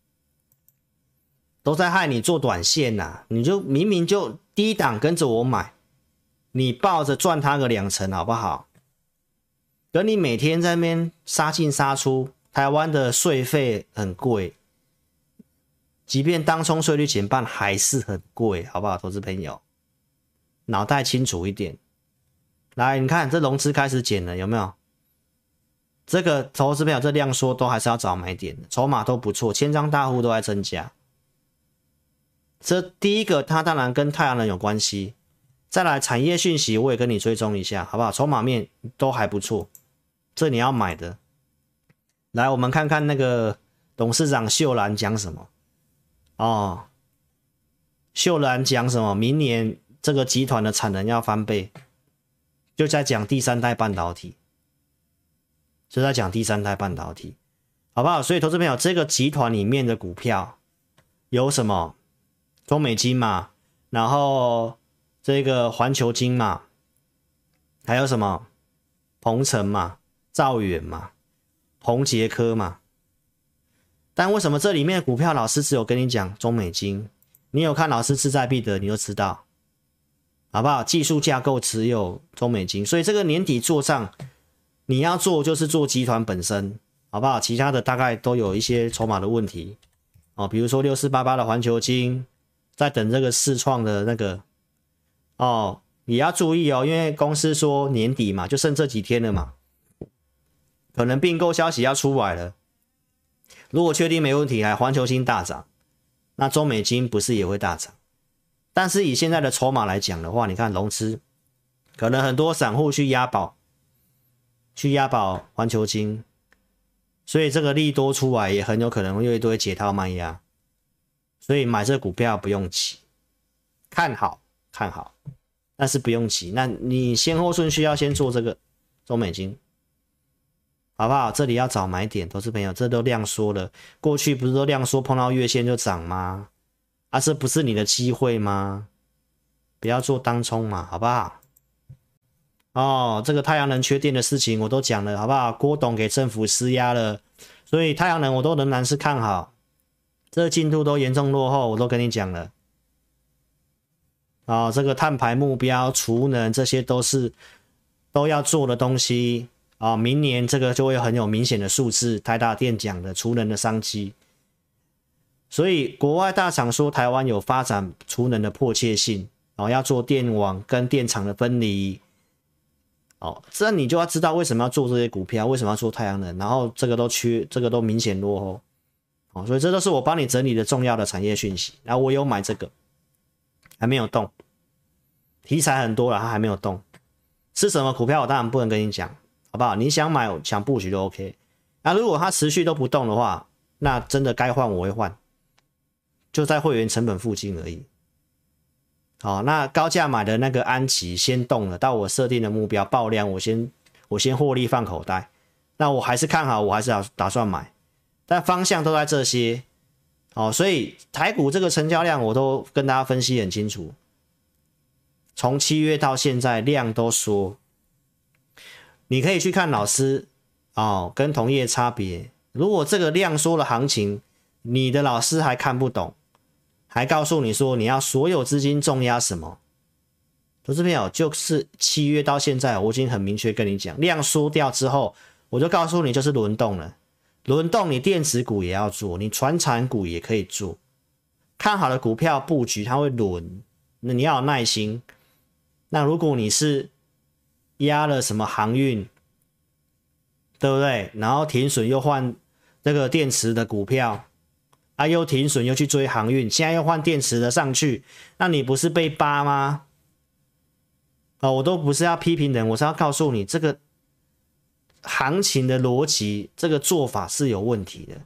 都在害你做短线你就明明就低档跟着我买，你抱着赚它个2成，好不好？跟你每天在那边杀进杀出，台湾的税费很贵， 即便当冲税率减半还是很贵，好不好？投资朋友，脑袋清楚一点。来，你看这融资开始减了，有没有？这个投资朋友这量缩都还是要找买点的，筹码都不错，千张大户都在增加。这第一个，它当然跟太阳能有关系。再来产业讯息，我也跟你追踪一下，好不好？筹码面都还不错，这你要买的。来，我们看看那个董事长秀兰讲什么哦。秀兰讲什么？明年这个集团的产能要翻倍，就在讲第三代半导体。就在讲第三代半导体，好不好？所以投资朋友，这个集团里面的股票有什么？中美金嘛，然后这个环球金嘛，还有什么？鹏程嘛，兆远嘛，宏捷科嘛。但为什么这里面的股票老师只有跟你讲中美金？你有看老师志在必得，你就知道，好不好？技术架构只有中美金，所以这个年底做账。你要做就是做集团本身，好不好？其他的大概都有一些筹码的问题哦，比如说6488的环球金，在等这个世创的那个哦，也要注意哦，因为公司说年底嘛，就剩这几天了嘛，可能并购消息要出来了。如果确定没问题，还环球金大涨，那中美金不是也会大涨？但是以现在的筹码来讲的话，你看融资可能很多散户去押宝。环球金，所以这个利多出来也很有可能会有一堆解套卖压，所以买这个股票不用急，看好，但是不用急。那你先后顺序要先做这个中美金，好不好？这里要找买点，投资朋友，这都量缩了，过去不是都量缩碰到月线就涨吗？啊，这不是你的机会吗？不要做当冲嘛，好不好？哦，这个太阳能缺电的事情我都讲了，好不好？郭董给政府施压了，所以太阳能我都仍然是看好，这个进度都严重落后，我都跟你讲了。这个碳排目标、储能这些都要做的东西啊，明年这个就会很有明显的数字，台达电讲的储能的商机。所以国外大厂说台湾有发展储能的迫切性，要做电网跟电厂的分离。这你就要知道为什么要做这些股票，为什么要做太阳能，然后这个都明显落后，所以这都是我帮你整理的重要的产业讯息。然后我有买这个，还没有动，题材很多了，它还没有动，是什么股票我当然不能跟你讲，好不好？你想买想布局都 OK。那如果它持续都不动的话，那真的该换我会换，就在会员成本附近而已。好，那高价买的那个安琪先动了，到我设定的目标爆量，我先获利放口袋。那我还是看好，我还是打算买，但方向都在这些。所以台股这个成交量我都跟大家分析很清楚，从7月到现在量都缩，你可以去看老师跟同业差别。如果这个量缩的行情，你的老师还看不懂，还告诉你说你要所有资金重压什么？投资朋友，就是7月到现在，我已经很明确跟你讲，量缩掉之后，我就告诉你就是轮动了。轮动，你电子股也要做，你传产股也可以做。看好的股票布局，它会轮，那你要有耐心。那如果你是压了什么航运，对不对？然后停损又换这个电池的股票。又停损又去追航运，现在又换电池的上去，那你不是被扒吗？我都不是要批评人，我是要告诉你这个行情的逻辑，这个做法是有问题的，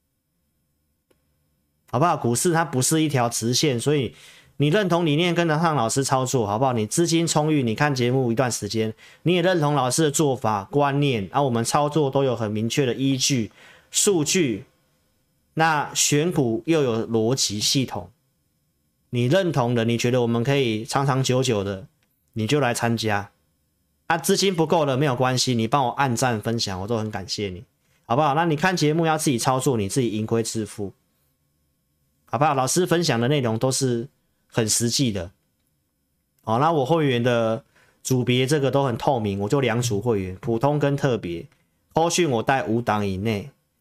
好不好？股市它不是一条直线，所以你认同理念跟得上老师操作，好不好？你资金充裕，你看节目一段时间，你也认同老师的做法观念，我们操作都有很明确的依据数据。那选股又有逻辑系统，你认同的，你觉得我们可以长长久久的，你就来参加。资金不够的没有关系，你帮我按赞分享，我都很感谢你，好不好？那你看节目要自己操作，你自己盈亏自负，好不好？老师分享的内容都是很实际的。那我会员的组别这个都很透明，我就2组会员，普通跟特别。扣讯我带5档以内。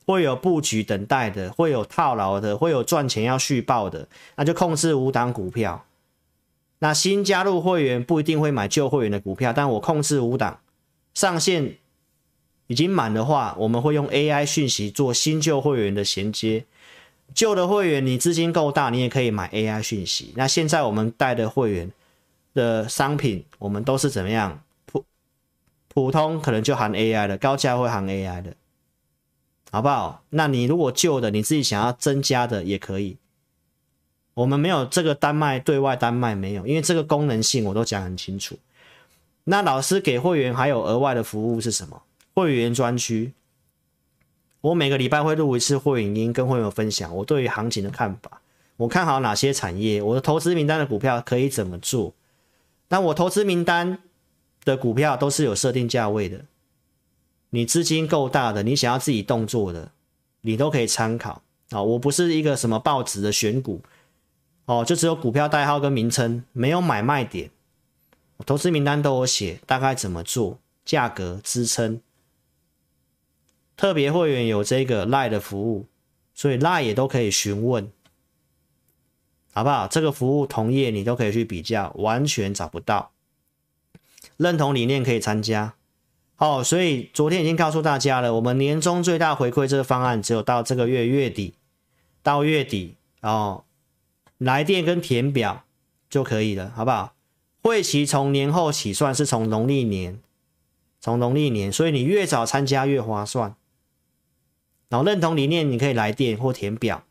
会有布局等待的，会有套牢的，会有赚钱要续报的，那就控制5档股票。那新加入会员不一定会买旧会员的股票，但我控制5档，上限已经满的话，我们会用 AI 讯息做新旧会员的衔接。旧的会员你资金够大，你也可以买 AI 讯息。那现在我们带的会员的商品，我们都是怎么样？普通可能就含 AI 的，高价会含 AI 的，好不好？那你如果旧的，你自己想要增加的也可以。我们没有这个单卖，对外单卖没有，因为这个功能性我都讲很清楚。那老师给会员还有额外的服务是什么？会员专区，我每个礼拜会录一次会员音，跟会员分享我对于行情的看法，我看好哪些产业，我的投资名单的股票可以怎么做。那我投资名单的股票都是有设定价位的，你资金够大的，你想要自己动作的，你都可以参考啊。我不是一个什么报纸的选股哦，就只有股票代号跟名称，没有买卖点。我投资名单都有写，大概怎么做，价格支撑。特别会员有这个 LINE 的服务，所以 LINE 也都可以询问，好不好？这个服务同业你都可以去比较，完全找不到。认同理念可以参加。好，所以昨天已经告诉大家了，我们年终最大回馈这个方案只有到这个月底，到月底哦，来电跟填表就可以了，好不好？会期从年后起算，是从农历年，所以你越早参加越划算。然后认同理念，你可以来电或填表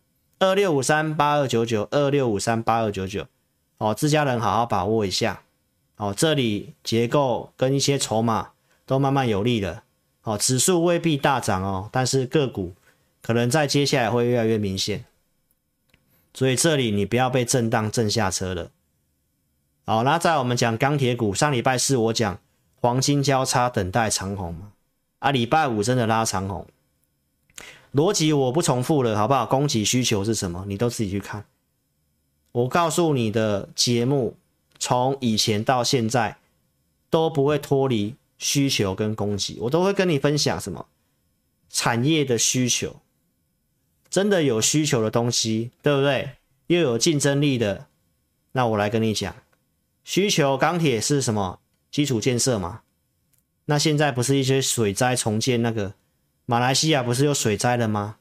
，26538299，26538299，哦，自家人好好把握一下。哦，这里结构跟一些筹码都慢慢有利了。哦，指数未必大涨哦，但是个股可能在接下来会越来越明显。所以这里你不要被震荡震下车了。好，那在我们讲钢铁股，上礼拜四我讲黄金交叉等待长红嘛，啊，礼拜五真的拉长红。逻辑我不重复了，好不好？供给需求是什么，你都自己去看。我告诉你的节目，从以前到现在都不会脱离需求跟供给，我都会跟你分享什么产业的需求，真的有需求的东西，对不对？又有竞争力的，那我来跟你讲，需求钢铁是什么？基础建设嘛。那现在不是一些水灾重建，那个马来西亚不是有水灾了吗？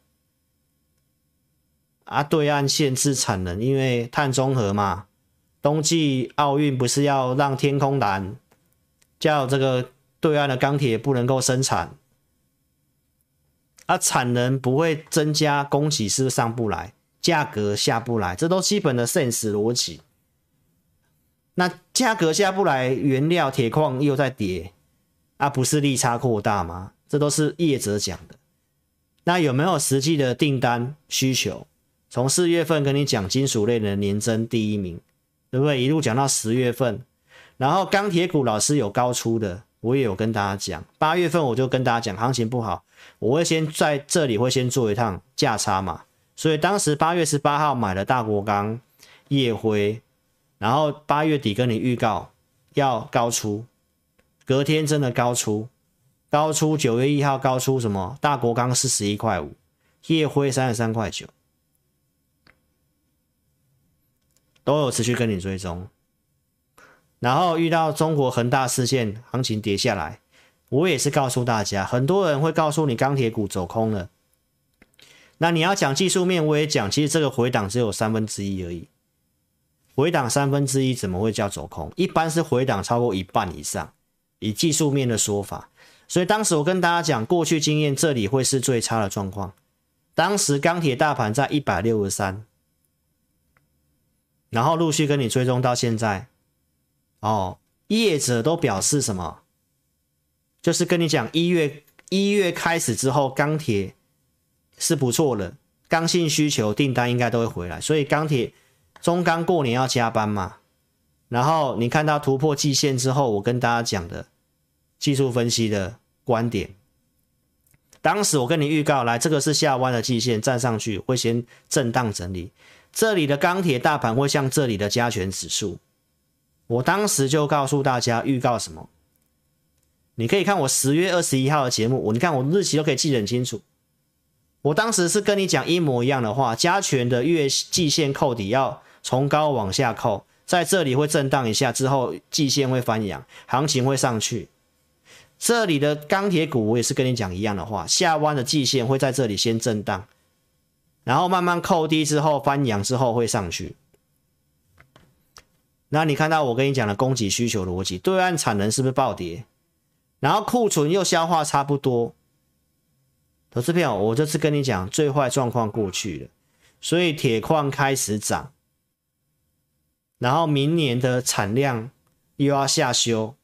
啊，对岸限制产能，因为碳中和嘛。冬季奥运不是要让天空蓝，叫这个对岸的钢铁不能够生产，啊，产能不会增加，供给是不是上不来，价格下不来，这都基本的 sense 逻辑。那价格下不来，原料铁矿又在跌，啊，不是利差扩大吗？这都是业者讲的。那有没有实际的订单需求？从4月份跟你讲金属类的年增第1名。对不对？一路讲到10月份，然后钢铁股老师有高出的，我也有跟大家讲。8月份我就跟大家讲，行情不好，我会先在这里会先做一趟价差嘛。所以当时8月18号买了大国钢、夜辉，然后8月底跟你预告要高出，隔天真的高出9月1号高出什么？大国钢41.5块，夜辉33.9块。都有持续跟你追踪，然后遇到中国恒大事件，行情跌下来，我也是告诉大家，很多人会告诉你钢铁股走空了，那你要讲技术面，我也讲，其实这个回档只有1/3而已，回档1/3怎么会叫走空？一般是回档超过一半以上，以技术面的说法。所以当时我跟大家讲，过去经验这里会是最差的状况。当时钢铁大盘在163。然后陆续跟你追踪到现在，哦，业者都表示什么？就是跟你讲一月开始之后，钢铁是不错的，刚性需求订单应该都会回来，所以钢铁中钢过年要加班嘛。然后你看到突破季线之后，我跟大家讲的技术分析的观点，当时我跟你预告，来这个是下弯的季线，站上去会先震荡整理。这里的钢铁大盘会像这里的加权指数，我当时就告诉大家预告什么，你可以看我10月21号的节目，你看我日期都可以记得很清楚。 我当时是跟你讲一模一样的话，加权的月季线扣底要从高往下扣，在这里会震荡一下之后，季线会翻扬，行情会上去。这里的钢铁股我也是跟你讲一样的话，下弯的季线会在这里先震荡，然后慢慢扣低之后翻扬之后会上去。那你看到我跟你讲的供给需求逻辑，对岸产能是不是暴跌？然后库存又消化差不多，投资朋友，我这次跟你讲最坏状况过去了，所以铁矿开始涨，然后明年的产量又要下修，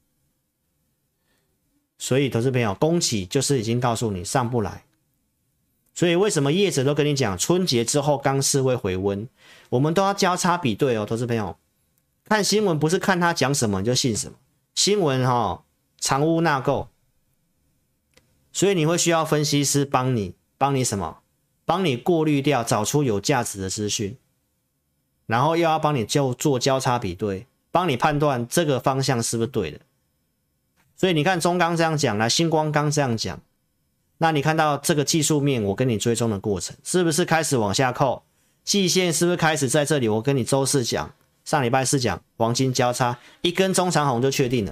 所以投资朋友，供给就是已经告诉你上不来，所以为什么业者都跟你讲春节之后钢市会回温，我们都要交叉比对哦，投资朋友，看新闻不是看他讲什么你就信什么，新闻藏污纳垢，所以你会需要分析师帮你什么？帮你过滤掉，找出有价值的资讯，然后又要帮你做交叉比对，帮你判断这个方向是不是对的。所以你看中钢这样讲，来星光钢这样讲，那你看到这个技术面我跟你追踪的过程，是不是开始往下扣？季线是不是开始在这里？我跟你周四讲，上礼拜四讲黄金交叉，一根中长红就确定了。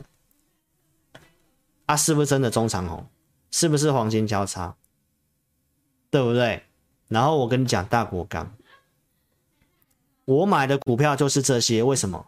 是不是真的中长红？是不是黄金交叉？对不对？然后我跟你讲大国钢，我买的股票就是这些，为什么？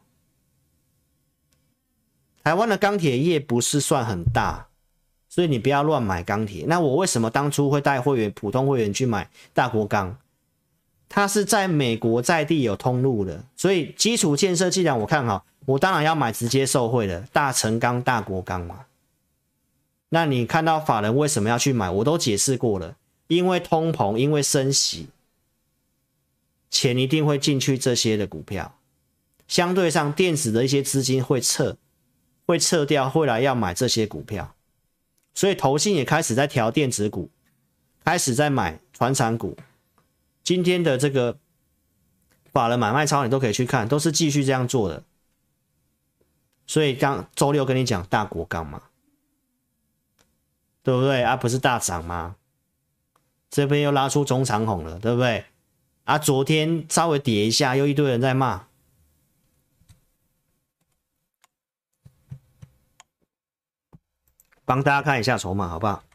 台湾的钢铁业不是算很大，所以你不要乱买钢铁。那我为什么当初会带普通会员去买大国钢？它是在美国在地有通路的，所以基础建设既然我看好，我当然要买直接受惠的大成钢、大国钢嘛。那你看到法人为什么要去买？我都解释过了，因为通膨，因为升息，钱一定会进去这些的股票。相对上，电子的一些资金会撤掉，会来要买这些股票，所以投信也开始在调电子股，开始在买传产股。今天的这个法人买卖超你都可以去看，都是继续这样做的。所以刚周六跟你讲大国钢嘛，对不对？不是大涨吗？这边又拉出中长红了，对不对？昨天稍微跌一下，又一堆人在骂。帮大家看一下筹码好不好？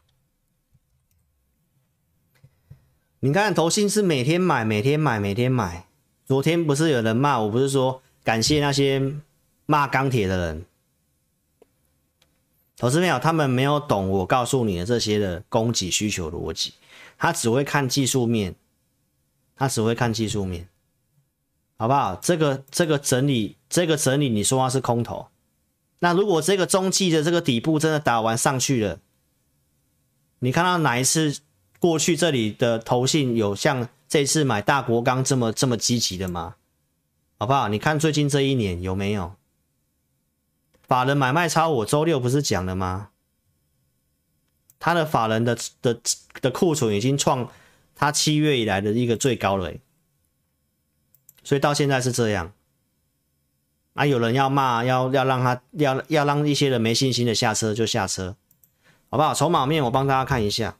你看投信是每天买，每天买，每天买。昨天不是有人骂我，不是说感谢那些骂钢铁的人。投资朋友，他们没有懂我告诉你的这些的供给需求逻辑，他只会看技术面，好不好？这个整理，你说它是空头，那如果这个中继的这个底部真的打完上去了，你看到哪一次过去这里的投信有像这次买大国钢这么积极的吗？好不好？你看最近这一年有没有？法人买卖超，我周六不是讲了吗？他的法人的库存已经创他7月以来的一个最高了，所以到现在是这样。有人要骂，要让一些人没信心的下车就下车，好不好？筹码面我帮大家看一下，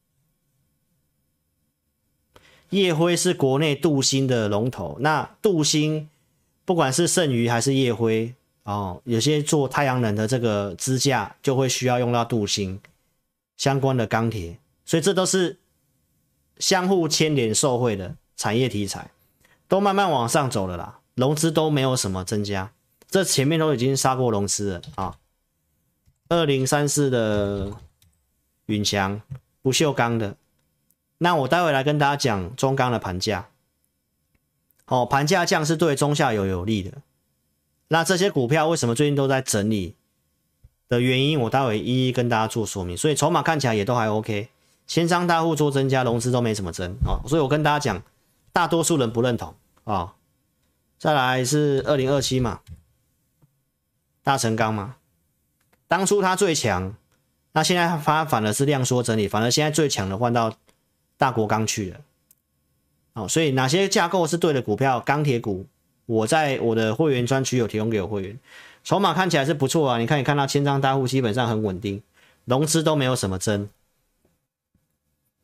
燁辉是国内镀锌的龙头，那镀锌不管是剩余还是燁辉有些做太阳能的这个支架就会需要用到镀锌相关的钢铁，所以这都是相互牵连受惠的产业题材，都慢慢往上走了啦，融资都没有什么增加，这前面都已经杀过融资了2034的允强，不锈钢的，那我待会来跟大家讲中钢的盘价，盘价降是对中下游有利的。那这些股票为什么最近都在整理的原因，我待会一一跟大家做说明。所以筹码看起来也都还 OK， 千张大户做增加，融资都没怎么增所以我跟大家讲，大多数人不认同再来是2027嘛，大成钢嘛，当初它最强，那现在它反而是量缩整理，反而现在最强的换到大国钢去了所以哪些架构是对的股票，钢铁股我在我的会员专区有提供给我会员，筹码看起来是不错你看到千张大户基本上很稳定，融资都没有什么增。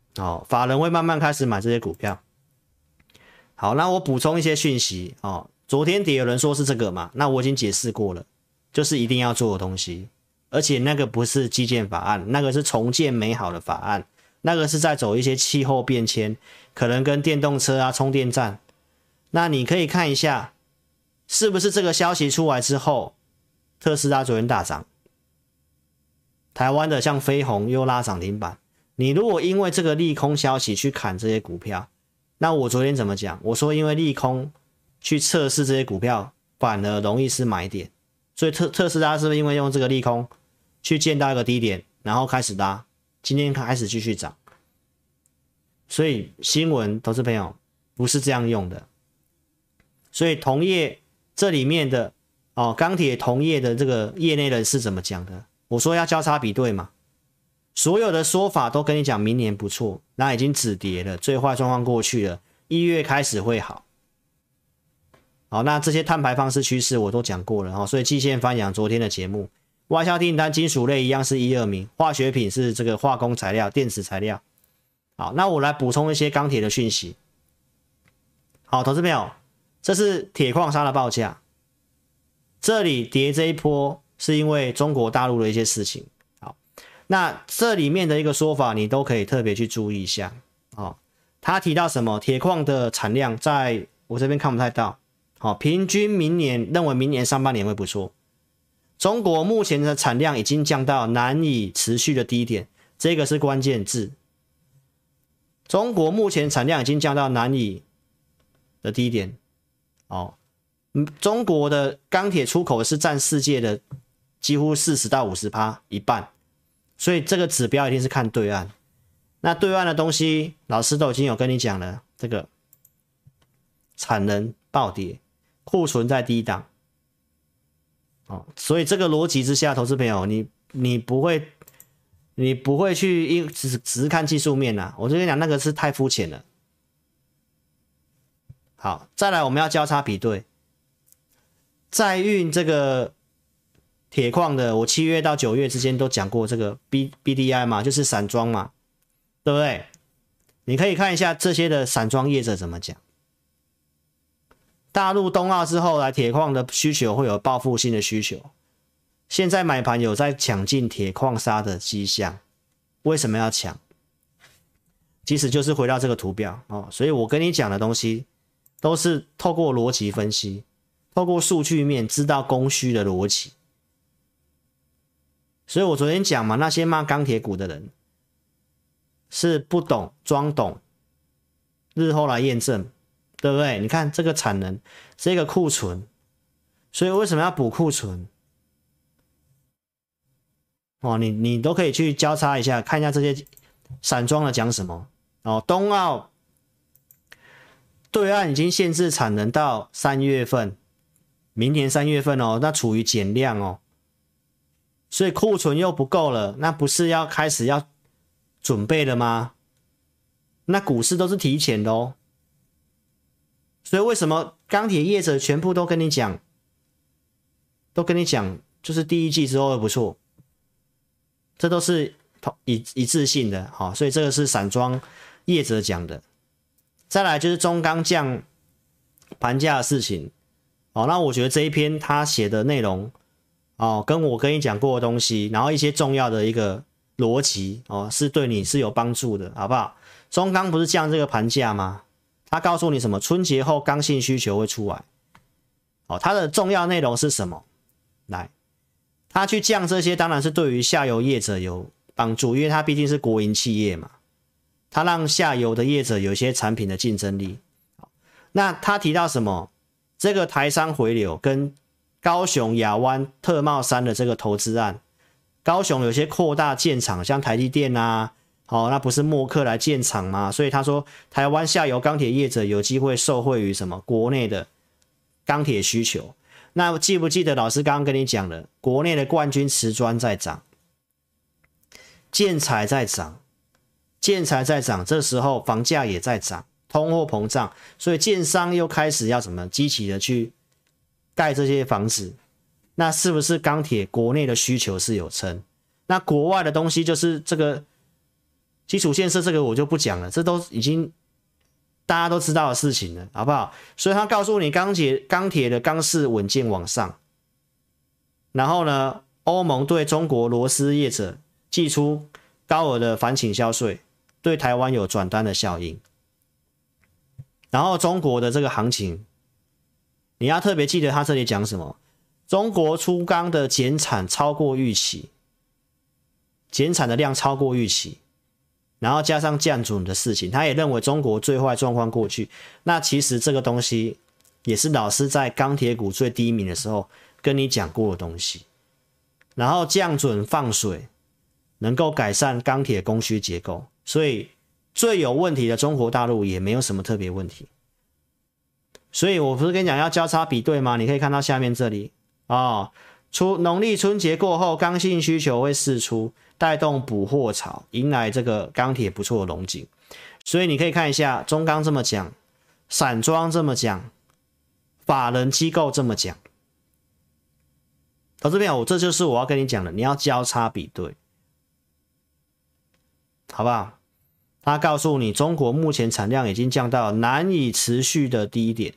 哦，法人会慢慢开始买这些股票。好，那我补充一些讯息哦。昨天跌有人说是这个嘛，那我已经解释过了，就是一定要做的东西，而且那个不是基建法案，那个是重建美好的法案，那个是在走一些气候变迁，可能跟电动车啊、充电站。那你可以看一下，是不是这个消息出来之后，特斯拉昨天大涨，台湾的像飞鸿又拉涨停板。你如果因为这个利空消息去砍这些股票，那我昨天怎么讲？我说因为利空去测试这些股票，反而容易是买点。所以特斯拉是不是因为用这个利空去见到一个低点，然后开始拉，今天开始继续涨？所以新闻投资朋友不是这样用的。所以同业这里面的钢铁同业的这个业内人士怎么讲的？我说要交叉比对嘛。所有的说法都跟你讲明年不错，那已经止跌了，最坏状况过去了，1月开始会好。好，那这些碳排放式趋势我都讲过了，所以季线翻扬昨天的节目，外销订单金属类一样是1、2名，化学品是这个化工材料、电池材料。好，那我来补充一些钢铁的讯息。好，投资朋友，这是铁矿砂的报价，这里跌这一波是因为中国大陆的一些事情。那这里面的一个说法，你都可以特别去注意一下。他提到什么？铁矿的产量在我这边看不太到。平均认为明年上半年会不错。中国目前的产量已经降到难以持续的低点，这个是关键字。中国目前产量已经降到难以的低点。中国的钢铁出口是占世界的几乎40到50%，一半。所以这个指标一定是看对岸，那对岸的东西老师都已经有跟你讲了，这个产能暴跌，库存在低档，所以这个逻辑之下，投资朋友你不会去只是看技术面啊，我就跟你讲那个是太肤浅了。好，再来我们要交叉比对，载运这个铁矿的，我7月到9月之间都讲过这个 BDI 嘛，就是散装嘛，对不对？你可以看一下这些的散装业者怎么讲。大陆冬奥之后来铁矿的需求会有报复性的需求，现在买盘有在抢进铁矿砂的迹象，为什么要抢？其实就是回到这个图表所以我跟你讲的东西都是透过逻辑分析，透过数据面知道供需的逻辑。所以我昨天讲嘛，那些骂钢铁股的人是不懂装懂，日后来验证，对不对？你看这个产能，这个库存，所以为什么要补库存？你都可以去交叉一下，看一下这些散装的讲什么。冬奥对岸已经限制产能到3月份，明年3月份那处于减量所以库存又不够了，那不是要开始要准备了吗？那股市都是提前的所以为什么钢铁业者全部都跟你讲，就是第一季之后会不错，这都是一致性的所以这个是散装业者讲的。再来就是中钢降盘价的事情那我觉得这一篇他写的内容跟我跟你讲过的东西，然后一些重要的一个逻辑是对你是有帮助的，好不好？中钢不是降这个盘价吗？他告诉你什么？春节后刚性需求会出来。它的重要内容是什么？来，他去降这些，当然是对于下游业者有帮助，因为他毕竟是国营企业嘛，他让下游的业者有一些产品的竞争力。那他提到什么？这个台商回流跟高雄亚湾特茂山的这个投资案，高雄有些扩大建厂，像台积电那不是默克来建厂吗？所以他说台湾下游钢铁业者有机会受惠于什么？国内的钢铁需求。那记不记得老师刚刚跟你讲了，国内的冠军瓷砖在涨，建材在涨，这时候房价也在涨，通货膨胀，所以建商又开始要怎么积极的去盖这些房子，那是不是钢铁国内的需求是有撑？那国外的东西就是这个基础建设这个我就不讲了，这都已经大家都知道的事情了，好不好？所以他告诉你钢铁的钢市稳健往上，然后呢，欧盟对中国螺丝业者祭出高额的反倾销税，对台湾有转单的效应。然后中国的这个行情，你要特别记得他这里讲什么？中国粗钢的减产超过预期，减产的量超过预期。然后加上降准的事情，他也认为中国最坏状况过去。那其实这个东西也是老师在钢铁股最低迷的时候跟你讲过的东西。然后降准放水能够改善钢铁供需结构，所以最有问题的中国大陆也没有什么特别问题。所以我不是跟你讲要交叉比对吗？你可以看到下面这里农历春节过后，刚性需求会释出，带动补货潮，迎来这个钢铁不错的龙井。所以你可以看一下中钢这么讲，散装这么讲，法人机构这么讲。到这边这就是我要跟你讲的，你要交叉比对，好不好？他告诉你，中国目前产量已经降到难以持续的低点。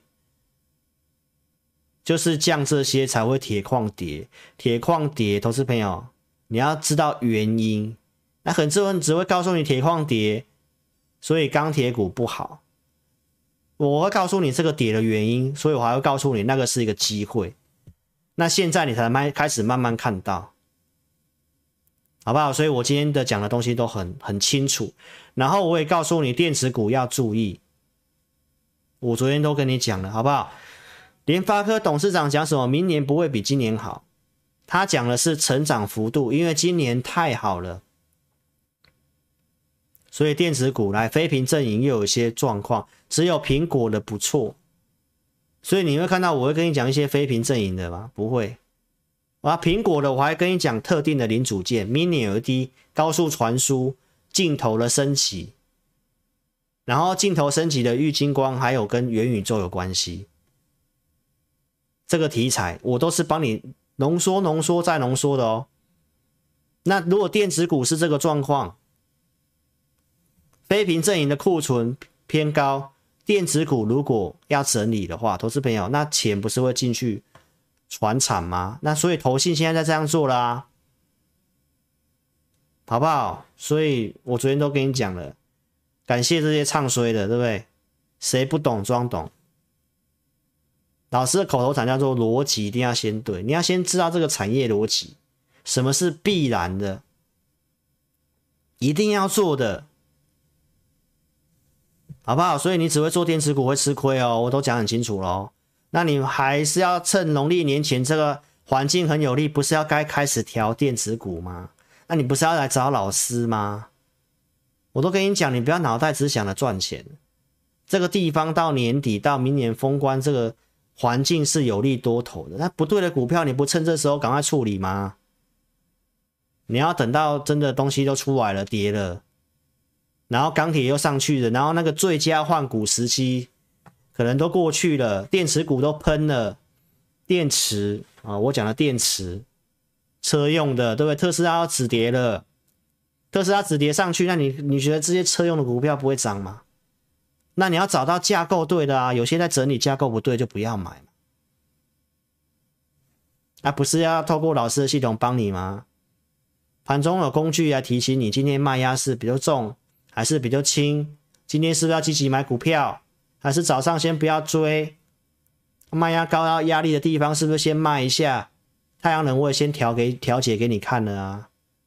就是降这些才会铁矿跌，铁矿跌，投资朋友你要知道原因。那很多人只会告诉你铁矿跌，所以钢铁股不好。我会告诉你这个跌的原因，所以我还会告诉你那个是一个机会。那现在你才开始慢慢看到，好不好？所以我今天的讲的东西都很清楚，然后我也告诉你电池股要注意，我昨天都跟你讲了，好不好？联发科董事长讲什么？明年不会比今年好，他讲的是成长幅度，因为今年太好了，所以电子股来非屏阵营又有一些状况，只有苹果的不错，所以你会看到我会跟你讲一些非屏阵营的吗？不会。苹果的我还跟你讲特定的零组件 ，Mini LED、高速传输、镜头的升级，然后镜头升级的玉晶光还有跟元宇宙有关系。这个题材我都是帮你浓缩再浓缩的哦。那如果电子股是这个状况，非屏阵营的库存偏高，电子股如果要整理的话，投资朋友，那钱不是会进去传产吗？那所以投信现在在这样做了啊，好不好？所以我昨天都跟你讲了，感谢这些唱衰的，对不对？谁不懂装懂。老师的口头禅叫做逻辑一定要先对，你要先知道这个产业逻辑，什么是必然的，一定要做的，好不好？所以你只会做电子股会吃亏哦，我都讲很清楚了哦。那你还是要趁农历年前这个环境很有利，不是要该开始调电子股吗？那你不是要来找老师吗？我都跟你讲，你不要脑袋只想着赚钱，这个地方到年底到明年封关，这个环境是有利多头的，那不对的股票你不趁这时候赶快处理吗？你要等到真的东西都出来了跌了，然后钢铁又上去了，然后那个最佳换股时期可能都过去了，电池股都喷了，电池我讲的电池车用的，对不对？特斯拉要止跌了，特斯拉止跌上去，那你觉得这些车用的股票不会涨吗？那你要找到架构对的啊，有些在整理架构不对就不要买嘛。不是要透过老师的系统帮你吗？盘中有工具来提醒你，今天卖压是比较重还是比较轻？今天是不是要积极买股票？还是早上先不要追？卖压高到压力的地方是不是先卖一下？太阳能我也先调节给你看了啊，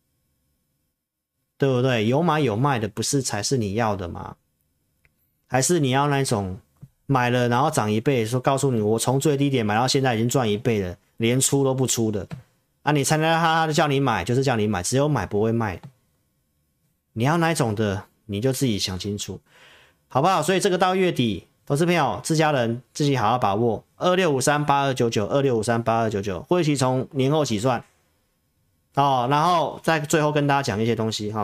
对不对？有买有卖的不是才是你要的吗？还是你要那种买了然后涨1倍，说告诉你我从最低点买到现在已经赚1倍了，连出都不出的你参加他叫你买就是叫你买，只有买不会卖。你要哪种的你就自己想清楚，好不好？所以这个到月底，投资朋友自家人自己好好把握，26538299，26538299，会期从年后起算然后在最后跟大家讲一些东西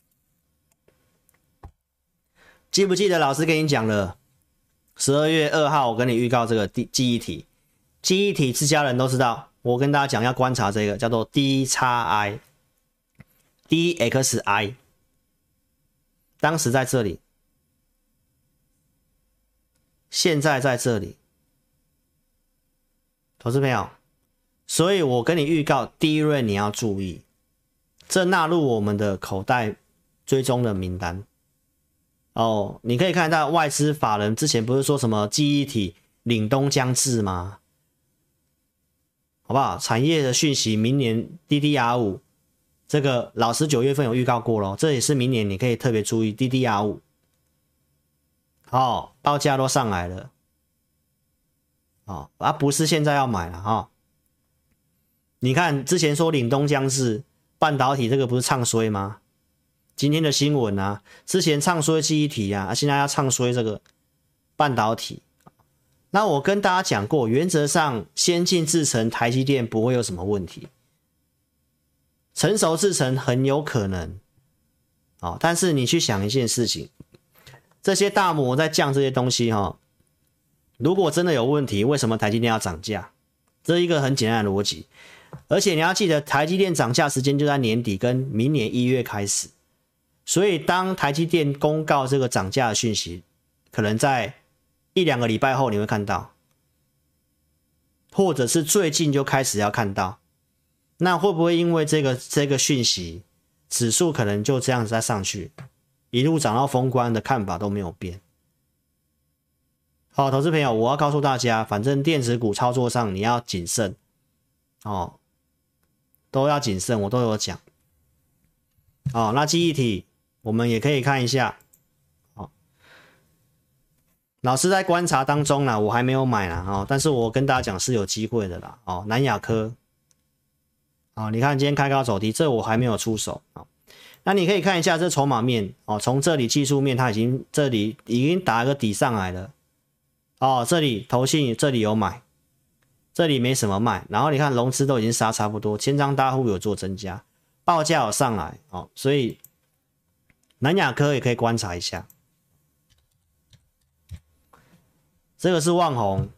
记不记得老师跟你讲了12月2号我跟你预告这个记忆体自家人都知道，我跟大家讲要观察这个叫做 DXI 当时在这里，现在在这里，投资朋友，所以我跟你预告，第一轮你要注意，这纳入我们的口袋追踪的名单。哦，你可以看到外资法人之前不是说什么记忆体凛冬将至吗？好不好？产业的讯息，明年 DDR5， 这个老师9月份有预告过咯，这也是明年你可以特别注意 DDR5。哦，报价都上来了，哦，不是现在要买了哈、哦。你看之前说凛冬将至，半导体这个不是唱衰吗？今天的新闻啊，之前唱衰记忆体啊，现在要唱衰这个半导体。那我跟大家讲过，原则上先进制程台积电不会有什么问题，成熟制程很有可能，哦，但是你去想一件事情，这些大摩在降这些东西哈，如果真的有问题，为什么台积电要涨价？这是一个很简单的逻辑，而且你要记得，台积电涨价时间就在年底跟明年1月开始，所以当台积电公告这个涨价的讯息，可能在1-2个礼拜后你会看到，或者是最近就开始要看到。那会不会因为这个讯息，指数可能就这样子再上去，一路涨到封关的看法都没有变？好，投资朋友，我要告诉大家，反正电子股操作上你要谨慎哦，都要谨慎，我都有讲。哦，那记忆体我们也可以看一下。哦，老师在观察当中啦，我还没有买啦哦，但是我跟大家讲是有机会的啦。哦，南亚科，哦，你看今天开高走低，这我还没有出手哦。那你可以看一下这筹码面哦，从这里技术面它这里已经打个底上来了。哦，这里投信这里有买，这里没什么卖，然后你看融资都已经杀差不多，千张大户有做增加，报价有上来哦，所以南亚科也可以观察一下。这个是旺宏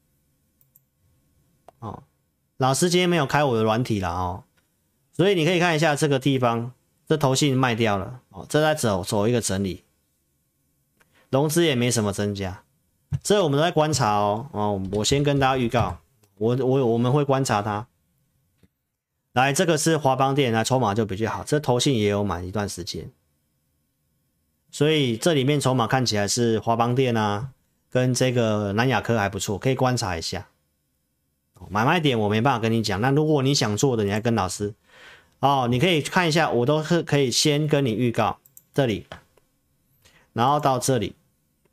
哦，老师今天没有开我的软体了哦，所以你可以看一下这个地方，这投信卖掉了哦，这在走一个整理，融资也没什么增加。这我们都在观察哦，我先跟大家预告，我们会观察它。来，这个是华邦电，来筹码就比较好，这投信也有买一段时间，所以这里面筹码看起来是华邦电啊，跟这个南亚科还不错，可以观察一下。买卖点我没办法跟你讲，那如果你想做的，你还跟老师哦，你可以看一下，我都可以先跟你预告这里，然后到这里。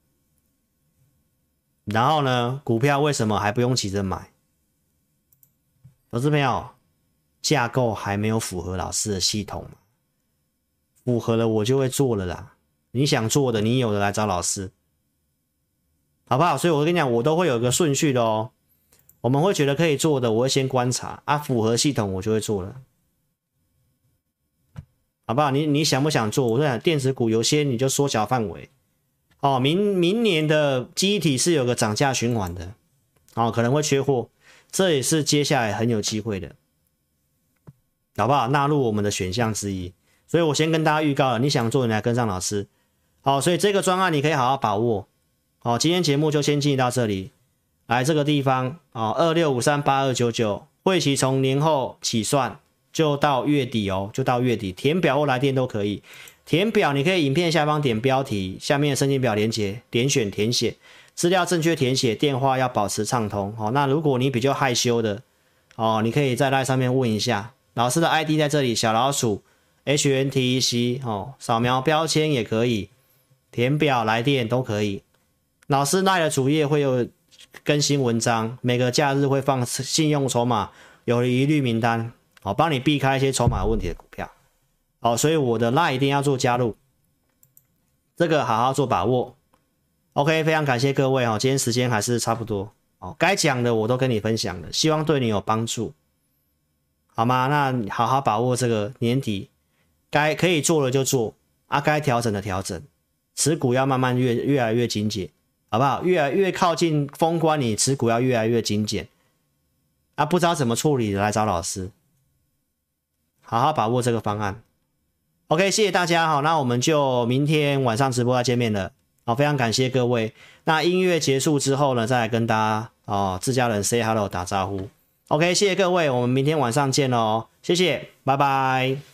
然后呢，股票为什么还不用急着买？投资朋友，架构还没有符合老师的系统，符合了我就会做了啦。你想做的，你有的来找老师，好不好？所以我跟你讲，我都会有一个顺序的哦。我们会觉得可以做的，我会先观察啊，符合系统我就会做了，好不好？你想不想做？我跟你讲，电子股有些你就缩小范围。哦，明年的记忆体是有个涨价循环的，哦，可能会缺货，这也是接下来很有機會的，好不好？納入我們的選項之一，所以我先跟大家預告了，你想做你來跟上老師，好，所以這個專案你可以好好把握，好，今天節目就先進行到這裡，來這個地方，哦，26538299，會期從年後起算，就到月底哦，就到月底，填表或來電都可以。填表你可以影片下方點標題，下面的申請表連結，點選填寫，資料正確填寫，電話要保持暢通。哦，那如果你比較害羞的，哦，你可以在 LINE 上面問一下，老師的 ID 在這裡，小老鼠 HNTEC， 哦，掃描標籤也可以，填表來電都可以。老師 LINE 的主頁會有更新文章，每個假日會放信用籌碼有疑慮名單，哦，幫你避開一些籌碼問題的股票。好，所以我的 LINE 一定要做加入，这个好好做把握。OK， 非常感谢各位哦，今天时间还是差不多哦，该讲的我都跟你分享了，希望对你有帮助，好吗？那好好把握这个年底，该可以做的就做啊，该调整的调整，持股要慢慢越来越精简，好不好？越来越靠近封关，你持股要越来越精简啊，不知道怎么处理的来找老师，好好把握这个方案。 OK， 谢谢大家，好，那我们就明天晚上直播要见面了，好，非常感谢各位。那音乐结束之后呢，再来跟大家自家人 say hello 打招呼。OK， 谢谢各位，我们明天晚上见喽，谢谢，拜拜。